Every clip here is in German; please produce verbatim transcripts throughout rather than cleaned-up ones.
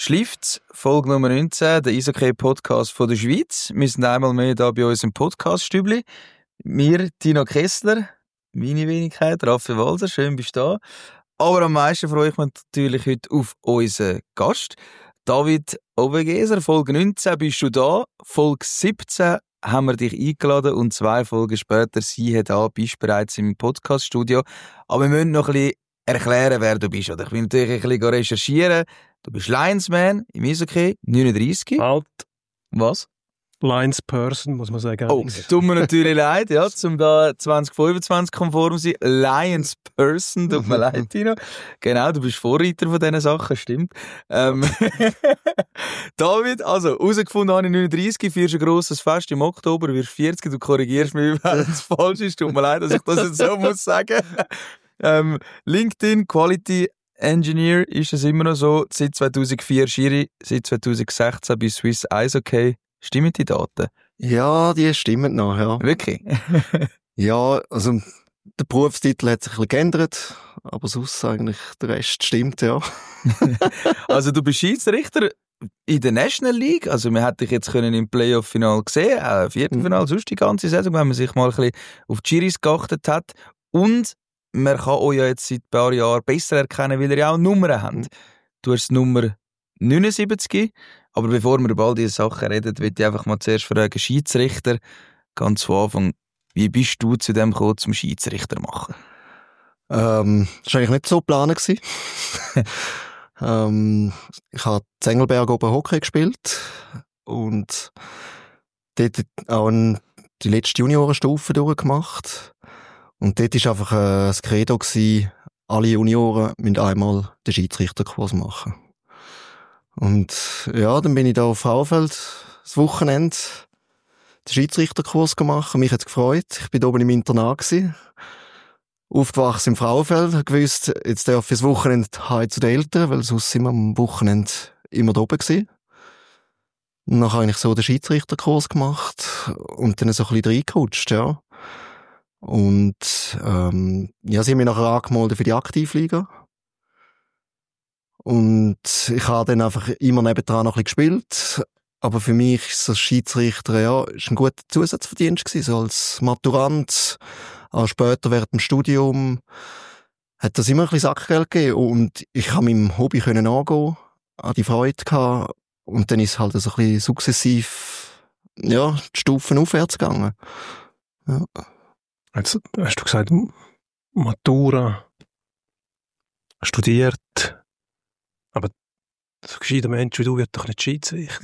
Schleift's, Folge Nummer neunzehn, der Eishockey-Podcast von der Schweiz. Wir sind einmal mehr hier bei uns im Podcast-Stübli. Wir, Tino Kessler, meine Wenigkeit, Raffi Walser, schön bist du da. Aber am meisten freue ich mich natürlich heute auf unseren Gast, David Obegeser. Folge neunzehn bist du da, Folge siebzehn haben wir dich eingeladen und zwei Folgen später, siehe da, bist bereits im Podcast-Studio. Aber wir müssen noch ein bisschen erklären, wer du bist. Oder ich will natürlich ein bisschen recherchieren. Du bist Linesman im Eishockey, neununddreißig. Alt. Was? Linesperson, muss man sagen. Oh, tut mir natürlich leid, ja, zum da zwanzig fünfundzwanzig konform sein. Linesperson, tut mir leid, Tino. Genau, du bist Vorreiter von diesen Sachen, stimmt. Ähm, David, also, herausgefunden habe ich neununddreißig, führst ein grosses Fest im Oktober, wirst vierzig, du korrigierst mich, wenn es falsch ist. Tut mir leid, dass ich das jetzt so muss sagen. Ähm, LinkedIn, Quality Engineer ist es immer noch so, seit zweitausendvier Schiri, seit zweitausendsechzehn bei Swiss Eishockey. Stimmen die Daten? Ja, die stimmen noch, ja. Wirklich? Ja, also der Berufstitel hat sich ein bisschen geändert, aber sonst eigentlich der Rest stimmt, ja. Also du bist Schiedsrichter in der National League, also man hätte dich jetzt können im Playoff-Final gesehen, auch im Viertelfinale, mhm. sonst die ganze Saison, wenn man sich mal ein bisschen auf die Schiris geachtet hat. Und man kann euch ja jetzt seit ein paar Jahren besser erkennen, weil ihr ja auch Nummern habt. Du hast Nummer neunundsiebzig, aber bevor wir über all diese Sachen reden, will ich einfach mal zuerst fragen, Schiedsrichter, ganz zu Anfang, wie bist du zu dem gekommen, zum Schiedsrichter machen? Ähm, das war eigentlich nicht so geplant. ähm, ich habe in Engelberg oben Hockey gespielt und dort auch die letzte Juniorenstufe durchgemacht. Und dort war einfach äh, das Credo gewesen, alle Junioren müssen einmal den Schiedsrichterkurs machen. Und ja, dann bin ich da auf Frauenfeld das Wochenende den Schiedsrichterkurs gemacht. Mich hat's gefreut. Ich bin da oben im Internat gewesen. Aufgewachsen im Frauenfeld. Ich gewusst, jetzt darf ich das Wochenende heim zu den Eltern, weil sonst sind wir am Wochenende immer da oben gewesen. Und dann habe ich so den Schiedsrichterkurs gemacht und dann so ein bisschen reingerutscht, ja. Und ähm, ja, sie haben mich nachher angemeldet für die Aktivliga. Und ich habe dann einfach immer nebendran noch ein bisschen gespielt. Aber für mich ist so Schiedsrichter, ja, ist ein guter Zusatzverdienst gewesen. So als Maturant, auch später während dem Studium, hat das immer ein bisschen Sackgeld gegeben. Und ich habe meinem Hobby können angehen, an die Freude gehabt. Und dann ist es halt so ein bisschen sukzessiv, ja, die Stufen aufwärts gegangen. Ja. Jetzt hast du gesagt, Matura, studiert, aber so ein gescheiter Mensch wie du wird doch nicht Schiedsrichter.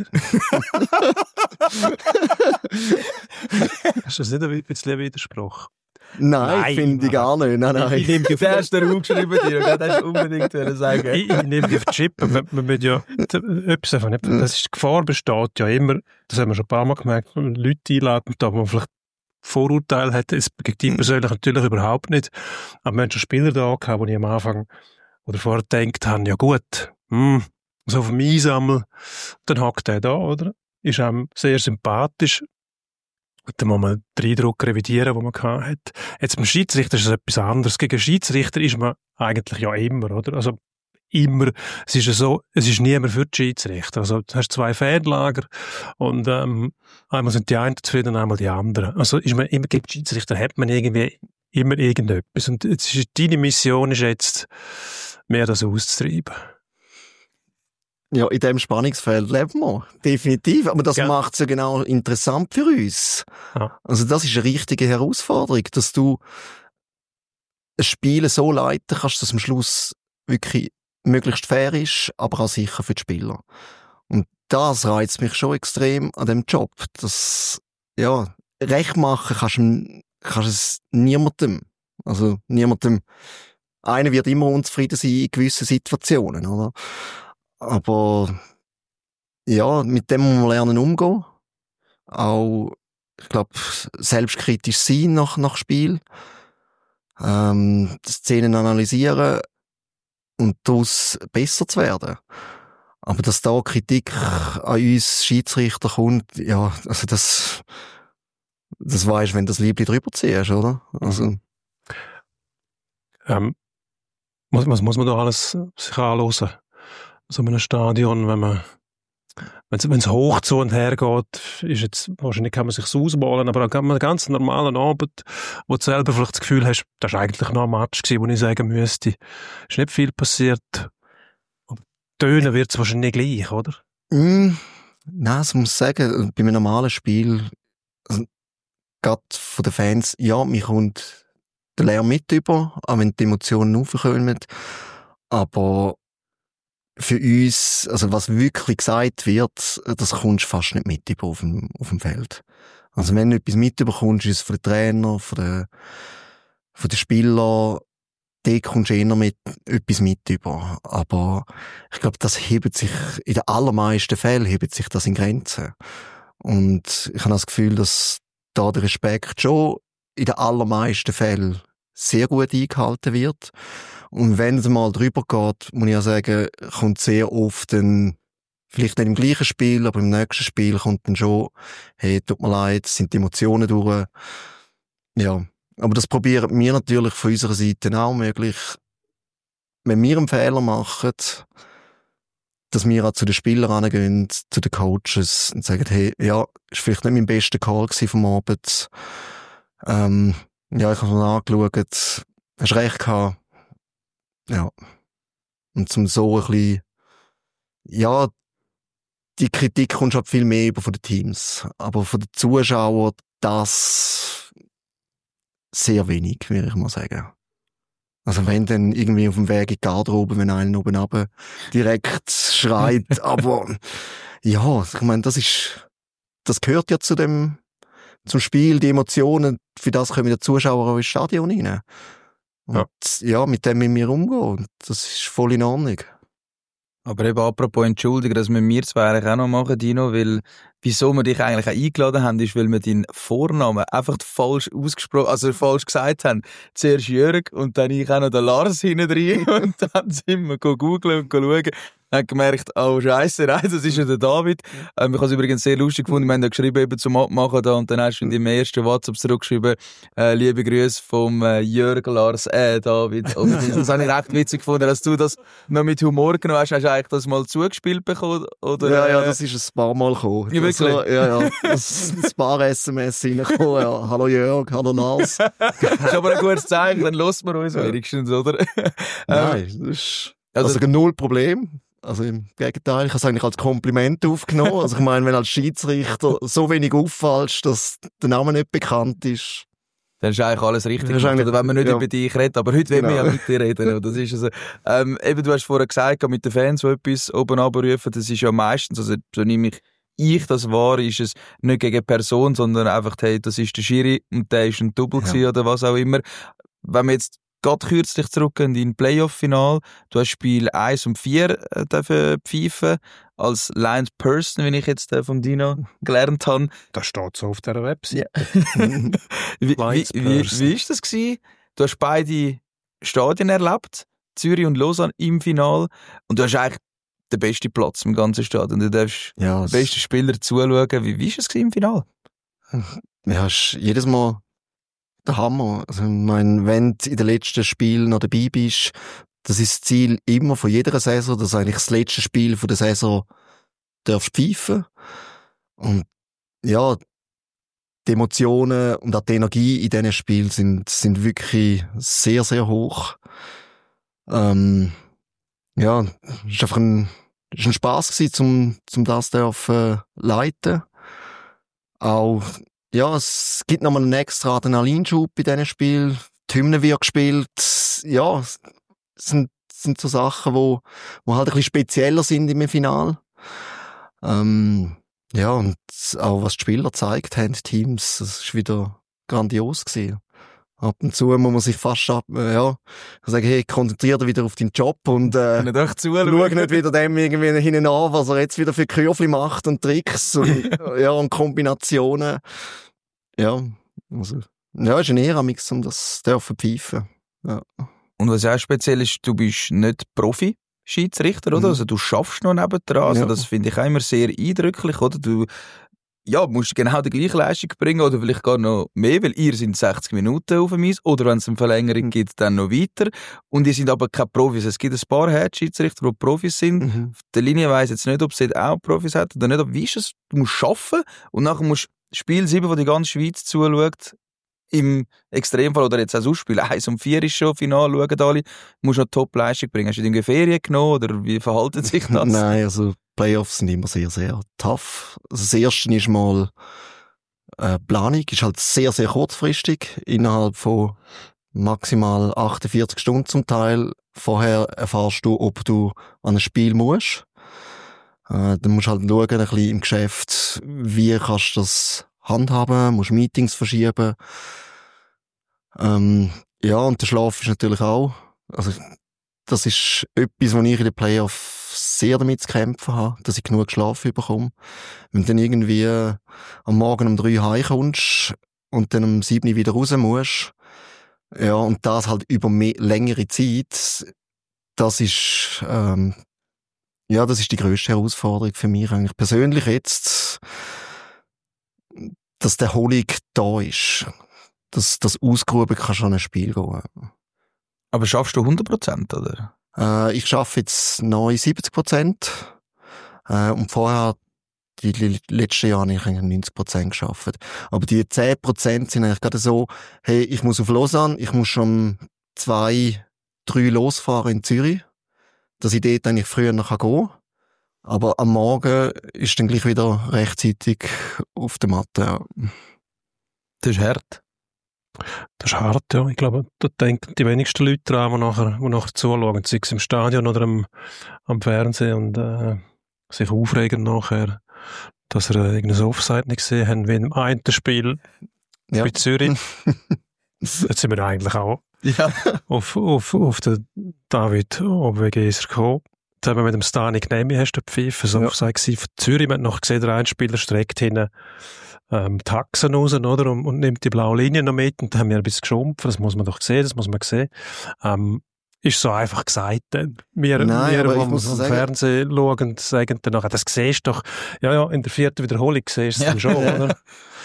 Hast du das nicht ein bisschen ein Widerspruch? Nein, nein finde ich gar nicht. Nein, nein. Ich, ich nehme die auf den ersten Raum geschrieben, dir, und das hast du unbedingt sagen. Ich, ich nehme die auf die Chippe. Man, man will ja etwas davon. Das ist, die Gefahr besteht ja immer, das haben wir schon ein paar Mal gemerkt, wenn man Leute einladen, da man vielleicht Vorurteil hat, es gegen die persönlich natürlich überhaupt nicht. Aber wir haben schon Spieler da gehabt, wo ich am Anfang oder vorher gedacht habe, ja gut, hm, so vom Einsammeln, dann hockt der da, oder? Ist einem sehr sympathisch. Und dann muss man den Eindruck revidieren, den man gehabt hat. Jetzt beim Schiedsrichter ist es etwas anderes. Gegen Schiedsrichter ist man eigentlich ja immer, oder? Also immer. Es ist ja so, es ist niemand für die Schiedsrichter. Also du hast zwei Fanlager und ähm, einmal sind die einen zufrieden, einmal die anderen. Also ist man immer gegen die Schiedsrichter, hat man irgendwie immer irgendetwas. Und jetzt ist, deine Mission ist jetzt, mehr das auszutreiben. Ja, in diesem Spannungsfeld leben wir. Definitiv. Aber das ja. macht es ja genau interessant für uns. Ja. Also das ist eine richtige Herausforderung, dass du ein Spiel so leiten kannst, dass am Schluss wirklich möglichst fair ist, aber auch sicher für die Spieler. Und das reizt mich schon extrem an dem Job. Das, ja, recht machen kannst du, kannst es niemandem. Also niemandem. Einer wird immer unzufrieden sein in gewissen Situationen, oder? Aber ja, mit dem muss man lernen umgehen. Auch, ich glaube, selbstkritisch sein nach, nach Spiel. Ähm, Szenen analysieren und daraus besser zu werden. Aber dass da Kritik an uns Schiedsrichter kommt, ja, also das, das weisst, wenn du das Liebling drüber ziehst, oder? Also. Ähm, was, was muss man da alles sich anhören? so einem Stadion, wenn man wenn es hoch zu und her geht, ist jetzt, wahrscheinlich kann man sich ausmalen, aber an einem ganz normalen Abend, wo du selber vielleicht das Gefühl hast, das war eigentlich noch ein Match gewesen, wo ich sagen müsste, ist nicht viel passiert. Aber tönen wird es wahrscheinlich gleich, oder? Mm, nein, ich muss sagen, bei einem normalen Spiel, also, gerade von den Fans, ja, mir kommt der Lärm mit über, auch wenn die Emotionen aufkommen, aber für uns, also was wirklich gesagt wird, das kommst du fast nicht mit über auf dem, auf dem Feld. Also wenn du etwas mitbekommst, ist es von den Trainer, von den, von den Spielern, da kommst du eher mit, etwas mit über. Aber ich glaube, das hebt sich, in den allermeisten Fällen hebt sich das in Grenzen. Und ich habe das Gefühl, dass da der Respekt schon in den allermeisten Fällen sehr gut eingehalten wird. Und wenn es mal drüber geht, muss ich ja sagen, kommt sehr oft dann, vielleicht nicht im gleichen Spiel, aber im nächsten Spiel kommt dann schon, hey, tut mir leid, es sind die Emotionen durch. Ja, aber das probieren wir natürlich von unserer Seite auch möglich. Wenn wir einen Fehler machen, dass wir auch zu den Spielern hingehen, zu den Coaches und sagen, hey, ja, ist vielleicht nicht mein bester Call gewesen vom Abend. Ähm, ja, ich habe es mir angeschaut, hast recht gehabt. Ja. Und zum so ein bisschen, ja, die Kritik kommt schon viel mehr über von den Teams. Aber von den Zuschauern, das sehr wenig, würde ich mal sagen. Also wenn dann irgendwie auf dem Weg in die Garderobe, wenn einer oben runter direkt schreit, aber ja, ich meine, das ist, das gehört ja zu dem, zum Spiel, die Emotionen, für das kommen die Zuschauer auch ins Stadion rein. Und ja. ja, mit dem müssen wir umgehen. Das ist voll in Ordnung. Aber eben apropos entschuldigen, dass wir mir zwei eigentlich auch noch machen, Dino, weil wieso wir dich eigentlich auch eingeladen haben, ist, weil wir deinen Vornamen einfach falsch ausgesprochen, also falsch gesagt haben. Zuerst Jörg und dann ich auch noch den Lars hinten drin und dann sind wir googeln und schauen. Haben gemerkt, oh Scheisse, nein, das ist ja der David. Ähm, ich habe es übrigens sehr lustig gefunden, wir haben ja geschrieben eben zum Abmachen da und dann hast du in deinem ersten WhatsApp zurückgeschrieben, äh, liebe Grüße vom äh, Jörg, Lars, äh, David. Und das habe ich recht witzig gefunden, dass du das noch mit Humor genommen hast. Hast du eigentlich das mal zugespielt bekommen? Oder, ja, ja, äh, das ist ein paar Mal gekommen. Ja, wirklich? Also, ja, ja, das ist ein paar S M S reingekommen, ja. Hallo Jörg, hallo Lars. Das ist aber ein gutes Zeichen, dann hören wir uns wenigstens, oder? Nein, das ist also, also null Problem. Also im Gegenteil, ich habe es eigentlich als Kompliment aufgenommen. Also ich meine, wenn als Schiedsrichter so wenig auffällst, dass der Name nicht bekannt ist, dann ist eigentlich alles richtig gemacht, oder wenn man nicht ja. über dich redet. Aber heute genau. wollen wir ja mit dir reden. Das ist also, ähm, eben, du hast vorher gesagt, mit den Fans so etwas oben runterrufen, das ist ja meistens, also so nehme ich ich das wahr, ist es nicht gegen Person, sondern einfach, hey, das ist der Schiri und der ist ein Double ja. gewesen oder was auch immer. Wenn wir jetzt gerade kürzlich zurückgehen in Playoff-Final, du hast Spiel eins und vier äh, dürfen pfeifen, als Lions Person, wie ich jetzt äh, von Dino gelernt habe. Das steht so auf dieser Website. Ja. wie, wie, wie, wie ist das gewesen? Du hast beide Stadien erlebt, Zürich und Lausanne im Final, und du hast eigentlich den besten Platz im ganzen Stadion. Du darfst ja, den besten Spieler zuschauen. Wie, wie ist es im Final? Ja, ist jedes Mal der Hammer. Also, ich meine, wenn du in den letzten Spielen noch dabei bist, das ist das Ziel immer von jeder Saison, dass eigentlich das letzte Spiel von der Saison darfst pfeifen. Und ja, die Emotionen und auch die Energie in diesen Spielen sind, sind wirklich sehr, sehr hoch. Ähm, ja, es war einfach ein, es war ein Spass gewesen, zum, zum das dürfen leiten. Auch, ja, es gibt nochmal einen extra Adrenalinschub bei diesen Spielen. Die Hymne wird gespielt. Ja, es sind, sind so Sachen, wo, wo halt ein bisschen spezieller sind im Finale. Ähm, ja, und auch was die Spieler gezeigt haben, die Teams, das ist wieder grandios gewesen. Ab und zu muss man sich fast ab, äh, ja, sagen, hey, konzentrier dich wieder auf deinen Job und äh, schau nicht wieder dem irgendwie hinten an, was er jetzt wieder für Kürfli macht und Tricks und, ja, und Kombinationen. Ja, also, ja, ist eine Ehre, um das dürfen pfeifen. Ja. Und was auch speziell ist, du bist nicht Profi-Schiedsrichter, oder? Mhm. Also du schaffst noch nebendran, also ja. Das finde ich auch immer sehr eindrücklich, oder? Du ja, musst du genau die gleiche Leistung bringen oder vielleicht gar noch mehr, weil ihr sind sechzig Minuten auf dem Eis oder wenn es eine Verlängerung gibt, dann noch weiter. Und ihr sind aber keine Profis. Es gibt ein paar Head-Schiedsrichter, die Profis sind. Mhm. Auf der Linie weiss jetzt nicht, ob sie auch Profis hat oder nicht. Aber wie ist es? Du musst arbeiten und nachher musst du Spiel sieben, wo die ganze Schweiz zuschaut, im Extremfall oder jetzt auch das Ausspiel, eins und vier ist schon Final, schauen alle, musst noch Top-Leistung bringen. Hast du irgendwie Ferien genommen oder wie verhalten sich das? Nein, also Playoffs sind immer sehr, sehr tough. Also das erste ist mal äh, Planung, ist halt sehr, sehr kurzfristig, innerhalb von maximal achtundvierzig Stunden zum Teil. Vorher erfährst du, ob du an ein Spiel musst. Äh, dann musst du halt schauen, ein bisschen im Geschäft, wie kannst du das handhaben, musst Meetings verschieben. Ähm, ja, und der Schlaf ist natürlich auch, also, das ist etwas, wo ich in den Playoffs sehr damit zu kämpfen habe, dass ich genug Schlaf bekomme. Wenn du dann irgendwie am Morgen um drei heimkommst und dann um sieben wieder raus musst, ja, und das halt über mehr, längere Zeit, das ist, ähm, ja, das ist die grösste Herausforderung für mich eigentlich persönlich jetzt, dass der Erholung da ist. Dass das ausgerufen kann schon ein Spiel gehen. Aber schaffst du hundert Prozent, oder? Äh, ich schaffe jetzt neunundsiebzig Prozent. Äh, und vorher, die letzten Jahre, habe ich eigentlich neunzig Prozent geschafft. Aber die zehn Prozent sind eigentlich gerade so, hey, ich muss auf Lausanne, ich muss schon um zwei, drei losfahren in Zürich, dass ich dort eigentlich früher noch gehen kann. Aber am Morgen ist dann gleich wieder rechtzeitig auf der Matte. Ja. Das ist hart. Das ist hart, ja. Ich glaube, da denken die wenigsten Leute dran, die nachher, die nachher zuschauen, sei es im Stadion oder am, am Fernsehen und äh, sich aufregen nachher, dass sie irgendein Offside nicht gesehen haben, wie im einen Spiel ja. bei Zürich. Jetzt sind wir eigentlich auch ja. auf, auf, auf den David Obwegeser gekommen. Jetzt haben wir mit dem Stani Gnemi, hast du gepfiffen, so Offside gewesen von Zürich. Man hat noch gesehen, der Einspieler streckt hinten ähm, die Haxen raus, oder? Und, und nimmt die blaue Linie noch mit. Und da haben wir ein bisschen geschumpft. Das muss man doch sehen, das muss man sehen. Ähm, ist so einfach gesagt. Wir, Nein, wir aber die ich muss am sagen, Fernsehen schauen, sagen dann nachher, das siehst du doch. Ja, ja, in der vierten Wiederholung siehst du es ja. dann schon, oder?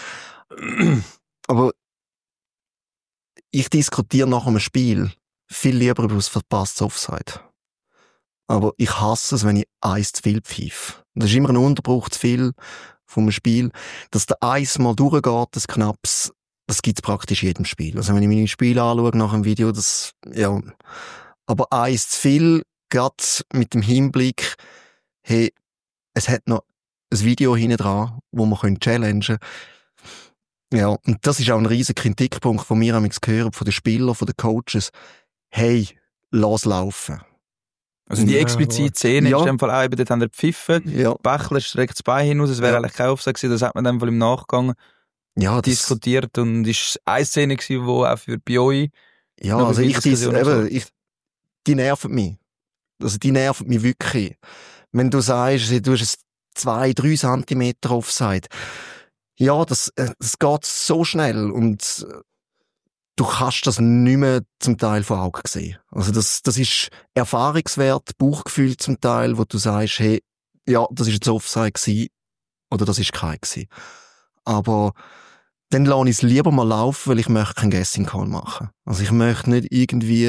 Aber ich diskutiere nach einem Spiel viel lieber über das verpasste Offside. Aber ich hasse es, wenn ich eins zu viel pfeife. Das ist immer ein Unterbruch zu viel vom Spiel. Dass der eins mal durchgeht, das Knapps, das gibt's praktisch in jedem Spiel. Also wenn ich meine Spiele anschaue nach dem Video, das, ja. Aber eins zu viel, gerade mit dem Hinblick, hey, es hat noch ein Video hinten dran, wo man können challengen können. Ja, und das ist auch ein riesiger Kritikpunkt von mir, ich gehört, von den Spielern, von den Coaches. Hey, lass laufen. Also die explizite Szene ja. ist in dem Fall auch eben, dort haben wir gepfiffen, ja. Bächler streckt das Bein hinaus, es wäre ja. eigentlich kein Offside gewesen, das hat man in dem Fall im Nachgang ja, diskutiert und es war eine Szene gewesen, die auch für bei euch ja, also ich, dies, eben, ich, die nervt mich. Also die nervt mich wirklich. Wenn du sagst, du hast es zwei, drei Zentimeter Offside, ja, das, das geht so schnell und du kannst das nicht mehr zum Teil vor Augen sehen. Also das, das ist Erfahrungswert, Bauchgefühl zum Teil, wo du sagst, hey, ja, das ist jetzt Offside gewesen, oder das ist kein gewesen. Aber dann lasse ich es lieber mal laufen, weil ich möchte kein Guessing Call machen. Also ich möchte nicht irgendwie,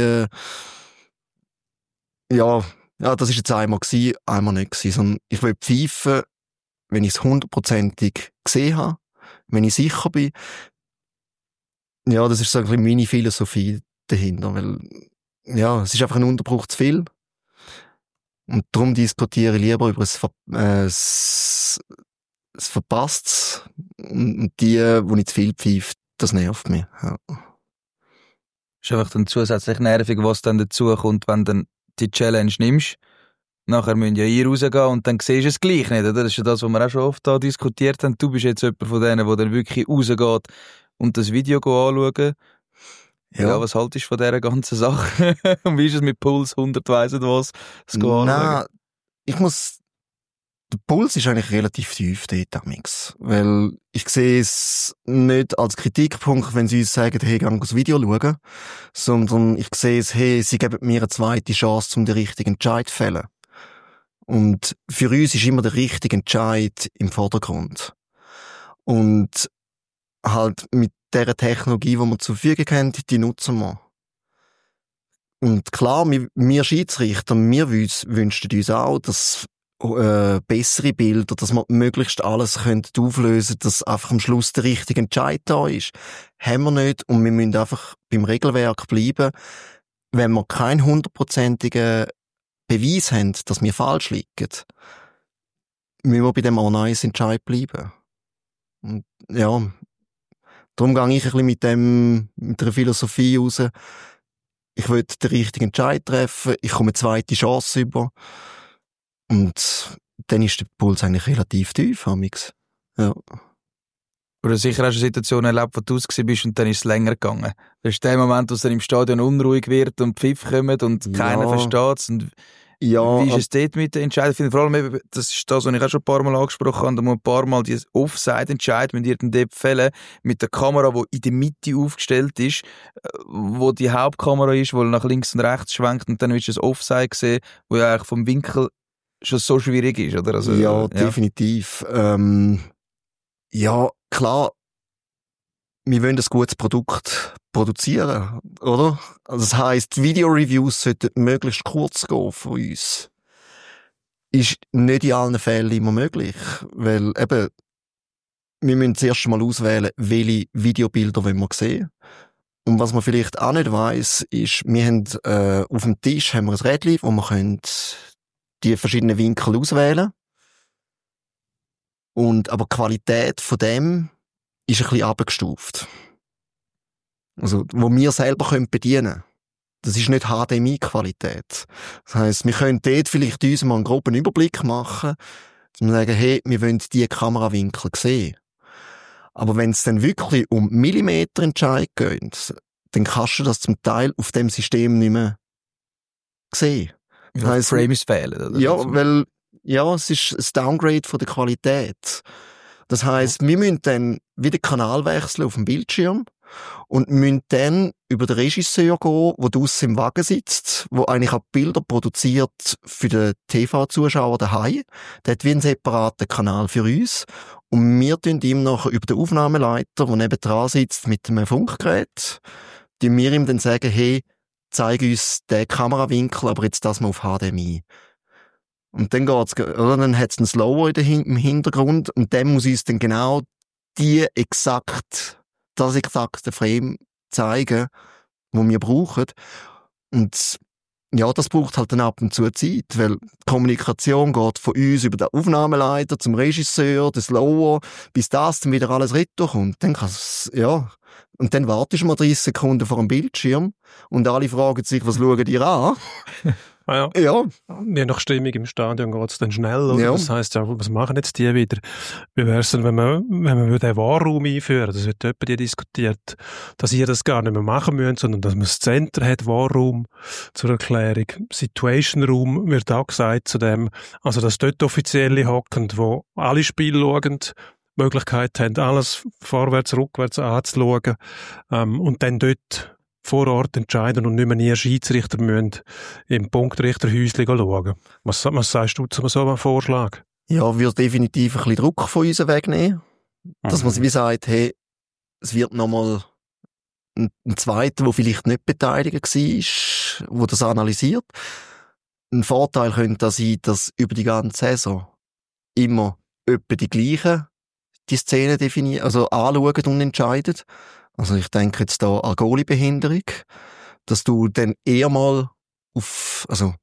ja, ja, das ist jetzt einmal gewesen, einmal nicht gewesen, sondern ich will pfeifen, wenn ich es hundertprozentig gesehen habe, wenn ich sicher bin. Ja, das ist so ein bisschen meine Philosophie dahinter, weil, ja, es ist einfach ein Unterbruch zu viel. Und darum diskutiere ich lieber über das, Ver äh, das, das Verpasstes. Und die, wo ich zu viel pfeife, das nervt mich. Ja. Das ist einfach dann zusätzlich nervig, was dann dazu kommt, wenn du die Challenge nimmst. Nachher müssen ja ihr rausgehen und dann siehst du es gleich nicht, oder? Das ist ja das, was wir auch schon oft da diskutiert haben. Du bist jetzt jemand von denen, der dann wirklich rausgeht und das Video anschauen. Ja. ja, was haltest du von dieser ganzen Sache? Und wie ist es mit Puls hundert, weiss nicht was? Nein, ich muss, der Puls ist eigentlich relativ tief dort, Mix. Weil ich sehe es nicht als Kritikpunkt, wenn sie uns sagen, hey, geh das Video schauen, sondern ich sehe es, hey, sie geben mir eine zweite Chance, um den richtigen Entscheid zu fällen. Und für uns ist immer der richtige Entscheid im Vordergrund. Und halt mit der Technologie, die wir zur Verfügung haben, die nutzen wir. Und klar, wir, wir Schiedsrichter, wir wünschen uns auch, dass äh, bessere Bilder, dass wir möglichst alles können auflösen, dass einfach am Schluss der richtige Entscheid da ist. Haben wir nicht und wir müssen einfach beim Regelwerk bleiben. Wenn wir keinen hundertprozentigen Beweis haben, dass wir falsch liegen, müssen wir bei dem On-Ice-Entscheid bleiben. Und ja, darum gehe ich ein bisschen mit dem, mit der Philosophie raus. Ich will den richtigen Entscheid treffen, ich komme eine zweite Chance über. Und dann ist der Puls eigentlich relativ tief, amix. Ja. Oder sicher hast du eine Situation erlebt, wo du raus bist und dann ist es länger gegangen. Das ist der Moment, wo es dann im Stadion unruhig wird und Pfiff kommt und keiner ja. versteht es. Und ja, wie ist es dort mit den Entscheidungen? Ich finde vor allem, eben, das ist das, was ich auch schon ein paar Mal angesprochen habe, da muss ein paar Mal dieses Offside-Entscheid mit dir dort fällen, mit der Kamera, die in der Mitte aufgestellt ist, wo die Hauptkamera ist, wo nach links und rechts schwenkt und dann willst du das Offside sehen, wo ja eigentlich vom Winkel schon so schwierig ist, oder? Also, ja, ja, definitiv. Ähm, ja, klar, wir wollen ein gutes Produkt produzieren, oder? Also das heisst, Video-Reviews sollten möglichst kurz gehen von uns. Ist nicht in allen Fällen immer möglich, weil eben, wir müssen zuerst mal auswählen, welche Videobilder wollen wir sehen. Und was man vielleicht auch nicht weiss, ist, wir haben äh, auf dem Tisch haben wir ein Rädchen, wo wir können die verschiedenen Winkel auswählen. Und, aber die Qualität von dem ist ein bisschen abgestuft. Also, wo wir selber können bedienen können. Das ist nicht H D M I-Qualität. Das heisst, wir können dort vielleicht uns mal einen groben Überblick machen, um zu sagen, hey, wir wollen diese Kamerawinkel sehen. Aber wenn es dann wirklich um Millimeterentscheid geht, dann kannst du das zum Teil auf dem System nicht mehr sehen. Das heisst, Frames fehlen, oder? Ja, weil, ja, es ist ein Downgrade von der Qualität. Das heisst, wir müssen dann wieder Kanal wechseln auf dem Bildschirm und müssen dann über den Regisseur gehen, der draussen im Wagen sitzt, der eigentlich auch Bilder produziert für den T V-Zuschauer daheim. Der hat wie einen separaten Kanal für uns. Und wir tun ihm nachher über den Aufnahmeleiter, der neben dran sitzt mit einem Funkgerät, tun wir ihm dann sagen, hey, zeig uns den Kamerawinkel, aber jetzt das mal auf H D M I. Und dann geht's, oder dann hat's einen Slower im Hintergrund und der muss uns dann genau die exakt, das exakte Frame zeigen, wo wir brauchen. Und ja, das braucht halt dann ab und zu Zeit, weil die Kommunikation geht von uns über den Aufnahmeleiter zum Regisseur, den Slower, bis das dann wieder alles retour kommt. Dann kann's, ja. Und dann wartest du mal dreißig Sekunden vor dem Bildschirm und alle fragen sich, was schauen die an? Ah ja. Ja. Je nach Stimmung im Stadion geht es dann schnell. Oder? Ja. Das heisst ja, was machen jetzt die wieder? Wie wäre es denn, wenn man, wenn man den Wahrraum einführen, das wird jemand die diskutiert, dass ihr das gar nicht mehr machen müsst, sondern dass man das Center hat, Wahrraum zur Erklärung. Situation Room wird auch gesagt zu dem, also dass dort Offizielle hocken, wo alle Spiele schauen, die Möglichkeit haben, alles vorwärts, rückwärts anzuschauen, ähm, und dann dort vor Ort entscheiden und nicht mehr nie Schiedsrichter müssen im Punktrichterhäuschen schauen. Was, was sagst du zu so einem Vorschlag? Ja, würde definitiv ein bisschen Druck von uns wegnehmen. Dass Mhm. man wie sagt, hey, es wird nochmal ein, ein Zweiter, der vielleicht nicht beteiligt war, der das analysiert. Ein Vorteil könnte da sein, dass über die ganze Saison immer etwa die gleichen die Szene definieren, also anschauen und entscheiden. Also ich denke jetzt da an Goalie-Behinderung, dass du dann eher mal auf, also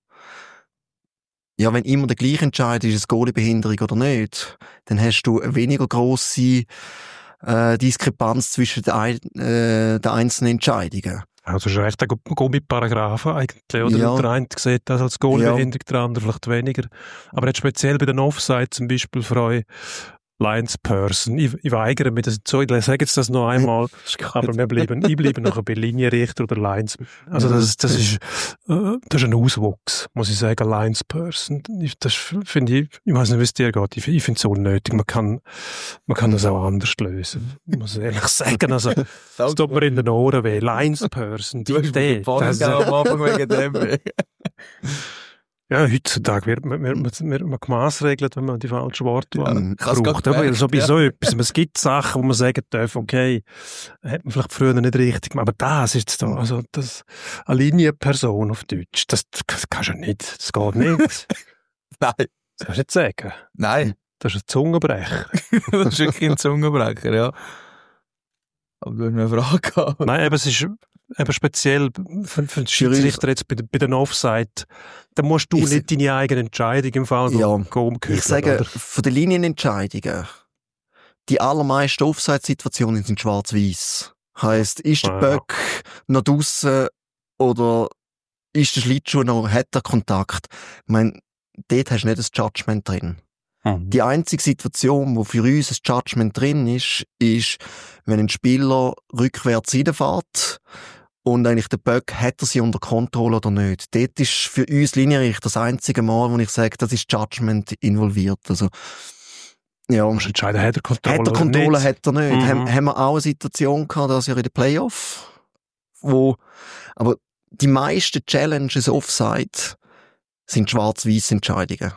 ja, wenn immer der gleiche Entscheid ist, ist es Goalie-Behinderung oder nicht, dann hast du eine weniger grosse äh, Diskrepanz zwischen den, ein, äh, den einzelnen Entscheidungen. Also das ist echt ein Gummiparagraphen eigentlich, oder? Ja. Der eine sieht das als Goalbehinderung, Ja. der andere vielleicht weniger. Aber jetzt speziell bei den Offside zum Beispiel für euch Linesperson. Ich, ich weigere mich das so, ich sage jetzt das noch einmal, aber wir bleiben, ich bleibe nachher bei Linienrichter oder Linesman. Also das, das ist, äh, das ist ein Auswuchs, muss ich sagen, Linesperson. Ich- Das finde ich, ich weiß nicht, wie es dir geht, ich, ich finde es unnötig. Man kann, man kann das auch anders lösen. Ich muss ehrlich sagen, also, es tut mir in den Ohren weh. Linesperson, die Du hast Idee. mir Das, am Anfang wegen dem. Ja, heutzutage wird man, wird man, wird man gemassregelt, wenn man die falsche Wortwahl Ja, braucht. Aber so bei ja. so etwas, es gibt Sachen, wo man sagen darf, okay, hat man vielleicht früher nicht richtig gemacht, aber das ist da, also das, eine Linienperson auf Deutsch, das, das kannst du nicht, das geht nicht. Nein. Das kannst du nicht sagen. Nein. Das ist ein Zungenbrecher. Das ist wirklich ein Zungenbrecher, ja. Aber du hast mir eine Frage gehabt. Nein, aber es ist eben speziell für, für den Schiedsrichter jetzt bei, bei den Offside, da musst du ich nicht deine eigene Entscheidung im Fall ja, umgehen. Ich sage, oder? von den Linienentscheidungen, die allermeisten Offside-Situationen sind schwarz-weiß. Heisst, ist der Ah. Böck noch draussen oder ist der Schlittschuh noch, hat er Kontakt? Ich meine, dort hast du nicht das Judgment drin. Mhm. Die einzige Situation, wo für uns ein Judgment drin ist, ist, wenn ein Spieler rückwärts reinfährt und eigentlich der Böck, hat er sie unter Kontrolle oder nicht. Dort ist für uns Linienrichter das einzige Mal, wo ich sage, das ist Judgment involviert. Also, ja. Du musst entscheiden, hat er Kontrolle Hat er oder Kontrolle, nicht? hat er nicht. Mhm. Haben, haben wir auch eine Situation gehabt, das ja in den Playoff, wo, aber die meisten Challenges Offside sind schwarz-weiß Entscheidungen.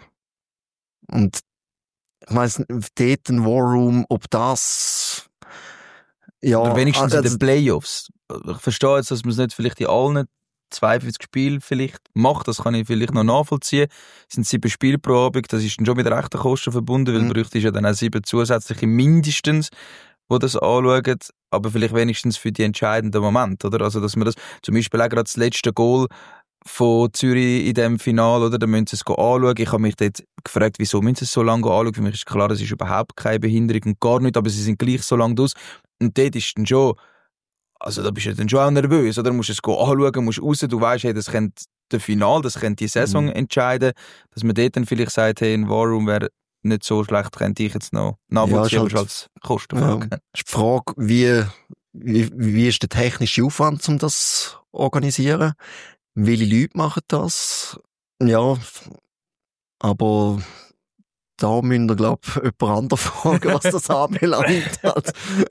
Und ich weiss nicht, dort ein War Room, ob das, ja. Oder wenigstens in also, den Playoffs. Ich verstehe jetzt, dass man es nicht vielleicht in allen zweiundfünfzig Spielen vielleicht macht, das kann ich vielleicht noch nachvollziehen. Es sind sieben Spiele pro Abend, das ist dann schon mit rechten Kosten verbunden, weil Mhm. man bräuchte ja dann auch sieben zusätzliche mindestens, die das anschauen, aber vielleicht wenigstens für die entscheidenden Momente, oder? Also, dass man das, zum Beispiel auch gerade das letzte Goal von Zürich in dem Finale, oder? Da müssen sie es anschauen. Ich habe mich dort gefragt, wieso müssen sie es so lange anschauen? Für mich ist klar, das ist überhaupt keine Behinderung und gar nicht, aber sie sind gleich so lange aus. Und dort ist dann schon, also da bist du dann schon auch nervös, oder? Du musst es anschauen, musst raus, du weißt, hey, das könnte das Finale, das könnte die Saison Mhm. entscheiden, dass man dort dann vielleicht sagt, hey, ein War Room wäre nicht so schlecht, könnte ich jetzt noch nachvollziehen, Ja, aber ist es halt- ist als Kostenfrage. Ja. Ist die Frage, wie, wie, wie ist der technische Aufwand, um das zu organisieren? Welche Leute machen das? Ja, aber da müsst ihr, glaube ich, jemand anderes fragen, was das anbelangt hat.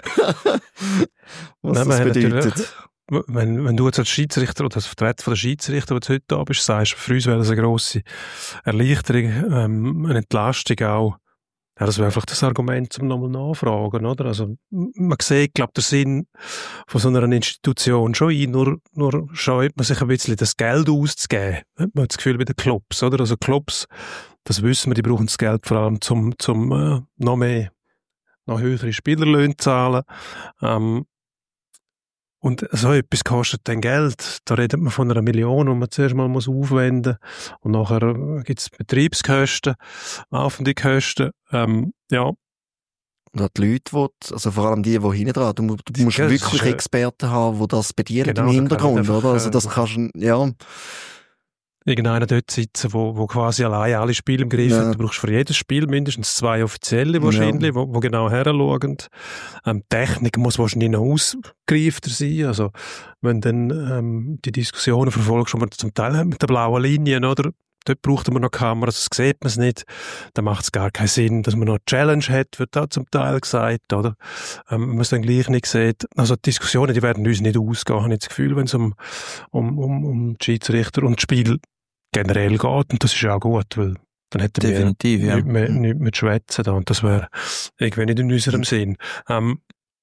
was Nein, das wir haben bedeutet. Wenn, wenn du jetzt als Schiedsrichter oder als Vertreter von der Schiedsrichter, der heute da bist, sagst, für uns wäre das eine grosse Erleichterung, ähm, eine Entlastung auch. Ja, das wäre einfach das Argument, um nochmal nachfragen, oder? Also, man sieht, glaube ich, der Sinn von so einer Institution schon ein, nur, nur scheut man sich ein bisschen das Geld auszugeben. Hat man das Gefühl bei den Clubs, oder? Also Clubs, das wissen wir, die brauchen das Geld vor allem zum, zum äh, noch mehr, noch höhere Spielerlöhne zahlen. Ähm, Und so etwas kostet dann Geld. Da redet man von einer Million, die man zuerst mal muss aufwenden muss. Und nachher gibt es Betriebskosten, laufende Kosten. Ähm, ja. Und auch die Leute, die, also vor allem die, die hinten dran, du, du musst Ja, das wirklich ist, äh, Experten haben, die das bedienen Genau, im da kann Hintergrund, nicht einfach, oder? Also das äh, kannst du, ja. Irgendeiner dort sitzen, wo, wo quasi allein alle Spiele im Griff Ja. hat. Du brauchst für jedes Spiel mindestens zwei Offizielle wahrscheinlich, Ja. wo, wo genau heranschauen. Ähm, Technik muss wahrscheinlich noch ausgereifter sein. Also, wenn dann ähm, die Diskussionen verfolgst, die man zum Teil hat mit der blauen Linie, oder? Dort braucht man noch Kameras, das sieht man es nicht. Dann macht es gar keinen Sinn, dass man noch eine Challenge hat, wird da zum Teil gesagt, oder? Ähm, wenn man es dann gleich nicht sieht. Also die Diskussionen, die werden uns nicht ausgehen, habe ich das Gefühl, wenn es um, um, um, um die Schiedsrichter und das Spiel generell geht. Und das ist ja auch gut, weil dann hätten Definitiv, wir ja. nicht mehr, nicht mehr zu schwätzen da. Und das wäre irgendwie nicht in unserem Sinn. Ähm,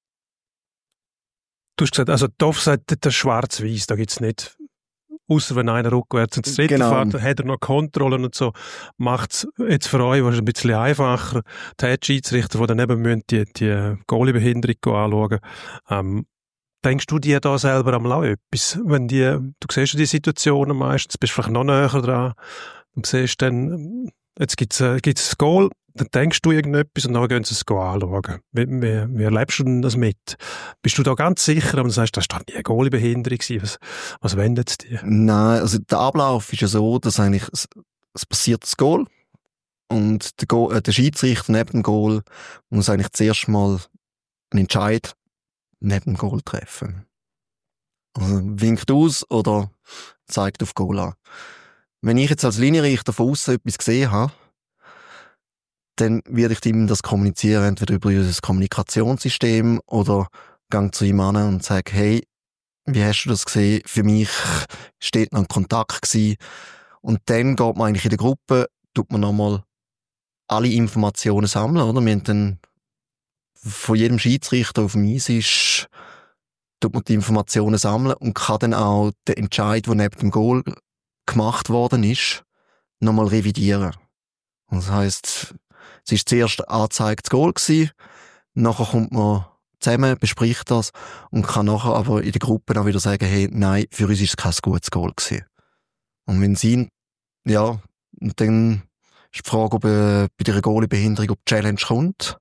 du hast gesagt, also die Offside, das schwarz-weiß, da gibt's nicht. Ausser wenn einer rückwärts ins dritte Genau. fährt, hat er noch Kontrollen und so. Macht's jetzt für euch wahrscheinlich ein bisschen einfacher. Die Head-Schiedsrichter, die dann eben müssen, die, die Goalie-Behinderung anschauen. Ähm, denkst du dir da selber einmal auch etwas? Wenn die, du siehst ja die Situationen meistens, bist vielleicht noch näher dran und siehst dann, jetzt gibt's, äh, gibt's das Goal, dann denkst du irgendetwas und dann gehen sie es anschauen. Wie, wie, wie erlebst du denn das mit? Bist du da ganz sicher, aber du sagst, das war nie eine Goalie-Behinderung gewesen. Was, was wendet es dir? Nein, also der Ablauf ist ja so, dass eigentlich es, es passiert das Goal und der, Goal, äh, der Schiedsrichter neben dem Goal muss eigentlich zuerst mal einen Entscheid neben dem Goal treffen. Also winkt aus oder zeigt auf Goal an. Wenn ich jetzt als Linienrichter von außen etwas gesehen habe, dann werde ich ihm das kommunizieren, entweder über unser Kommunikationssystem oder gang zu ihm an und sage, hey, wie hast du das gesehen? Für mich steht noch ein Kontakt gewesen. Und dann geht man eigentlich in der Gruppe, tut man nochmal alle Informationen sammeln, oder? Wir haben dann von jedem Schiedsrichter auf dem Eis ist, tut man die Informationen sammeln und kann dann auch den Entscheid, der neben dem Goal gemacht worden ist, nochmal revidieren. Und das heisst, es ist zuerst angezeigt das Goal gewesen, nachher kommt man zusammen, bespricht das und kann nachher aber in der Gruppe auch wieder sagen, hey, nein, für uns ist es kein gutes Goal gewesen. Und wenn sie, ja, und dann ist die Frage, ob äh, bei dieser Goalie-Behinderung, ob die Challenge kommt.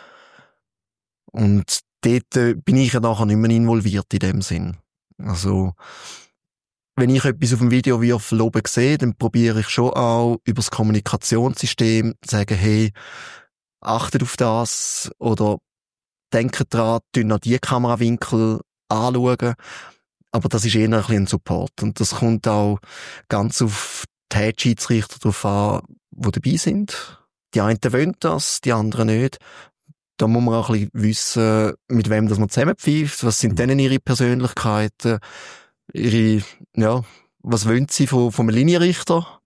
Und dort äh, bin ich ja nachher nicht mehr involviert in dem Sinn. Also, wenn ich etwas auf dem Videowürfel oben sehe, dann probiere ich schon auch über das Kommunikationssystem zu sagen, hey, achtet auf das oder denkt dran, tun noch die Kamerawinkel anschauen. Aber das ist eher ein bisschen ein Support. Und das kommt auch ganz auf die Head-Schiedsrichter drauf an, die dabei sind. Die einen wollen das, die anderen nicht. Da muss man auch ein bisschen wissen, mit wem das man zusammenpfeift, was sind denn ihre Persönlichkeiten, ihre, ja, was wollen sie von, vom Linienrichter?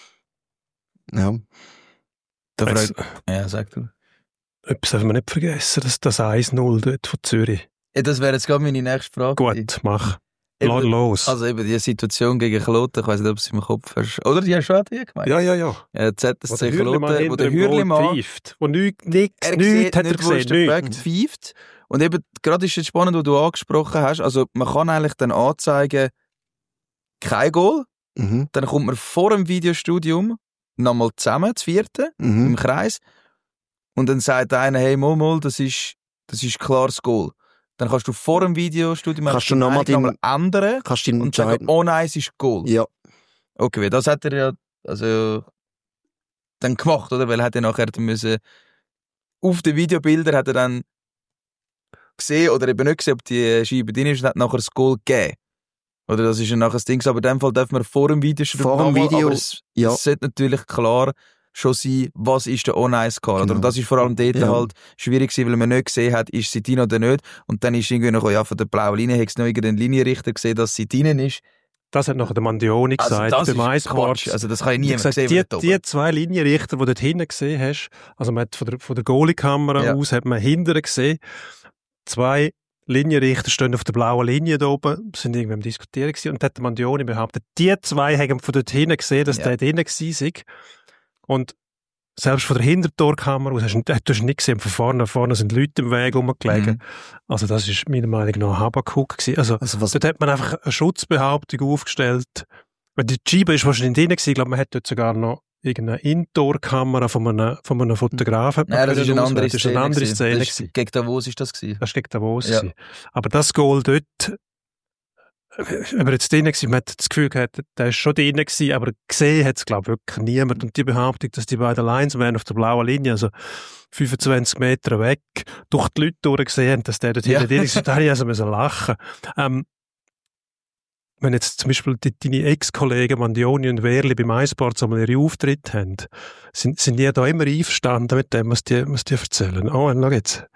Ja. Da fragt, ja, sag du. Etwas darf man nicht vergessen, das, das eins null dort von Zürich. Ja, das wäre jetzt gerade meine nächste Frage. Gut, mach. Eben, los. Also eben die Situation gegen Kloten, ich weiss nicht, ob du es im Kopf hast. Oder die hast du auch die gemeint? Ja, ja, ja. Ja, Z S C Kloten, wo der Hürlimann pfeift. Wo nichts, nichts, er nichts hat er nicht, wo gesehen. der Back pfeift. Und eben, gerade ist es spannend, was du angesprochen hast. Also, man kann eigentlich dann anzeigen, kein Goal. Mhm. Dann kommt man vor dem Videostudium nochmal zusammen, das vierte, Mhm. im Kreis. Und dann sagt einer, hey, mal, mal, das ist, das ist klares Goal. Dann kannst du vor dem Videostudium Kannst du nochmal noch ändern kannst du und sagen, oh nein, es ist Goal. Ja. Okay, das hat er ja, also, dann gemacht, oder? Weil er hat ja nachher müssen, auf den Videobildern hat er dann gesehen oder eben nicht gesehen, ob die Scheibe drin ist und hat nachher das Goal gegeben. Oder das ist ja nachher das Ding, aber in dem Fall darf man vor dem Video schon vor dem nochmal, Video, aber es, ja. es sollte natürlich klar schon sein, was ist der On-Ice-Call. Genau. Und das ist vor allem dort ja. halt schwierig gewesen, weil man nicht gesehen hat, ist sie drin oder nicht. Und dann ist irgendwie noch, ja, von der blauen Linie, hat es noch irgendeinen Linienrichter gesehen, dass sie drin ist. Das hat nachher der Mandioni also gesagt, das beim ist Quatsch. Also das kann ich niemand gesagt, sehen. Die, die zwei Linienrichter, die du dort hinten gesehen hast, also man hat von der, von der Goalie-Kamera ja. aus, hat man hinten gesehen, zwei Linienrichter stehen auf der blauen Linie da oben, sind irgendwie am Diskutieren gewesen, und hat der Mandioni behauptet, die zwei haben von dort hinten gesehen, dass ja. der drinnen gewesen ist. Und selbst von der Hintertorkamera aus hast du, du hast nicht gesehen, von vorne, vorne sind Leute im Weg rumgelegen. Mhm. Also das ist meiner Meinung nach Habakuk gewesen. Also, also was dort hat man einfach eine Schutzbehauptung aufgestellt. Weil die Scheibe ist wahrscheinlich drin gewesen. Ich glaube, man hat dort sogar noch irgendeine Indoor-Kamera von einem, von einem Fotografen. Nein, das ist eine andere Szene. Das ist eine andere Szene. Das ist, gegen Davos ist das gewesen. Das ist gegen Davos ja. gewesen. Aber das Goal dort, aber jetzt drin gewesen, man hat das Gefühl gehabt, der ist schon drin gewesen, aber gesehen hat es, glaube ich, wirklich niemand. Und die Behauptung, dass die beiden Linesmen auf der blauen Linie, also fünfundzwanzig Meter weg, durch die Leute durchgesehen haben, dass der dort ja. hinten drin ist, da habe ich also müssen lachen. Ähm, wenn jetzt zum Beispiel die, deine Ex-Kollegen Mandioni und Wehrli beim iSports einmal ihre Auftritte haben, sind, sind die da immer einverstanden mit dem, was die, was die erzählen? Oh, schau jetzt.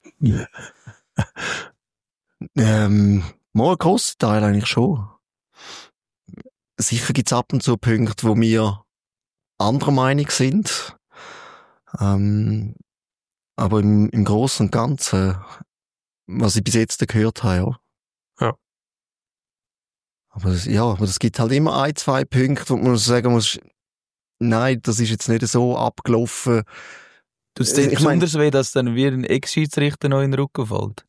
ähm, Mal ein grosser Teil eigentlich schon. Sicher gibt es ab und zu Punkte, wo wir anderer Meinung sind. Ähm, aber im, im Großen und Ganzen, was ich bis jetzt gehört habe, ja. Ja. Aber das, ja, aber es gibt halt immer ein, zwei Punkte, wo man sagen muss, nein, das ist jetzt nicht so abgelaufen. Tut es dir besonders weh, dass dann wieder ein Ex-Schiedsrichter noch in den Rücken fällt?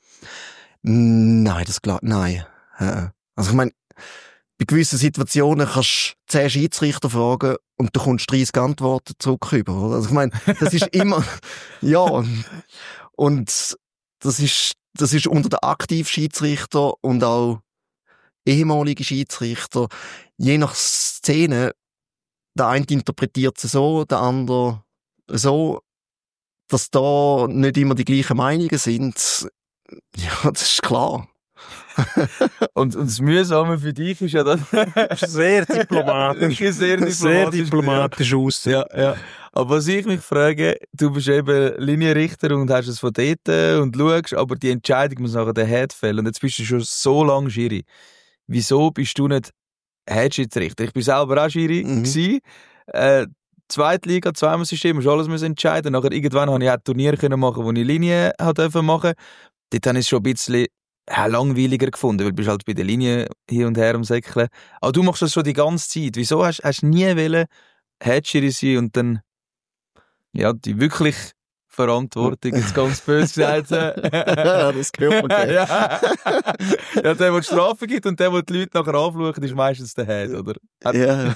Nein, das glaubt, nein. Also ich meine, bei gewissen Situationen kannst du zehn Schiedsrichter fragen und du kommst dreißig Antworten zurück über, oder? Also ich meine, das ist immer, ja. Und das ist, das ist unter den Aktivschiedsrichter und auch ehemalige Schiedsrichter, je nach Szene, der eine interpretiert es so, der andere so, dass da nicht immer die gleichen Meinungen sind. Ja, das ist klar. und, und das Mühsame für dich ist ja das sehr diplomatisch. sehr diplomatisch, sehr diplomatisch ja. aus. Ja, ja. Aber was ich mich frage, du bist eben Linienrichter und hast es von dort und schaust, aber die Entscheidung muss nachher der Head fällen. Und jetzt bist du schon so lange Schiri. Wieso bist du nicht Head-Schiedsrichter. Ich bin selber auch Schiri Mhm. gewesen. Äh, Zweitliga, zweimal System, musst alles müssen entscheiden. Nachher irgendwann habe ich auch Turnier können machen, wo ich Linie machen durfte. Dort habe ich es schon ein bisschen ja, langweiliger gefunden, weil du bist halt bei der Linie hin und her am Säckeln. Aber du machst das schon die ganze Zeit. Wieso hast du nie wollen Head-Schiri sein und dann ja, die wirklich Verantwortung, jetzt ganz böse gesagt. Ja, das gehört man. ja. ja, der, der die Strafe gibt und der, der die Leute nachher anfluchen, ist meistens der Head, oder? Ja.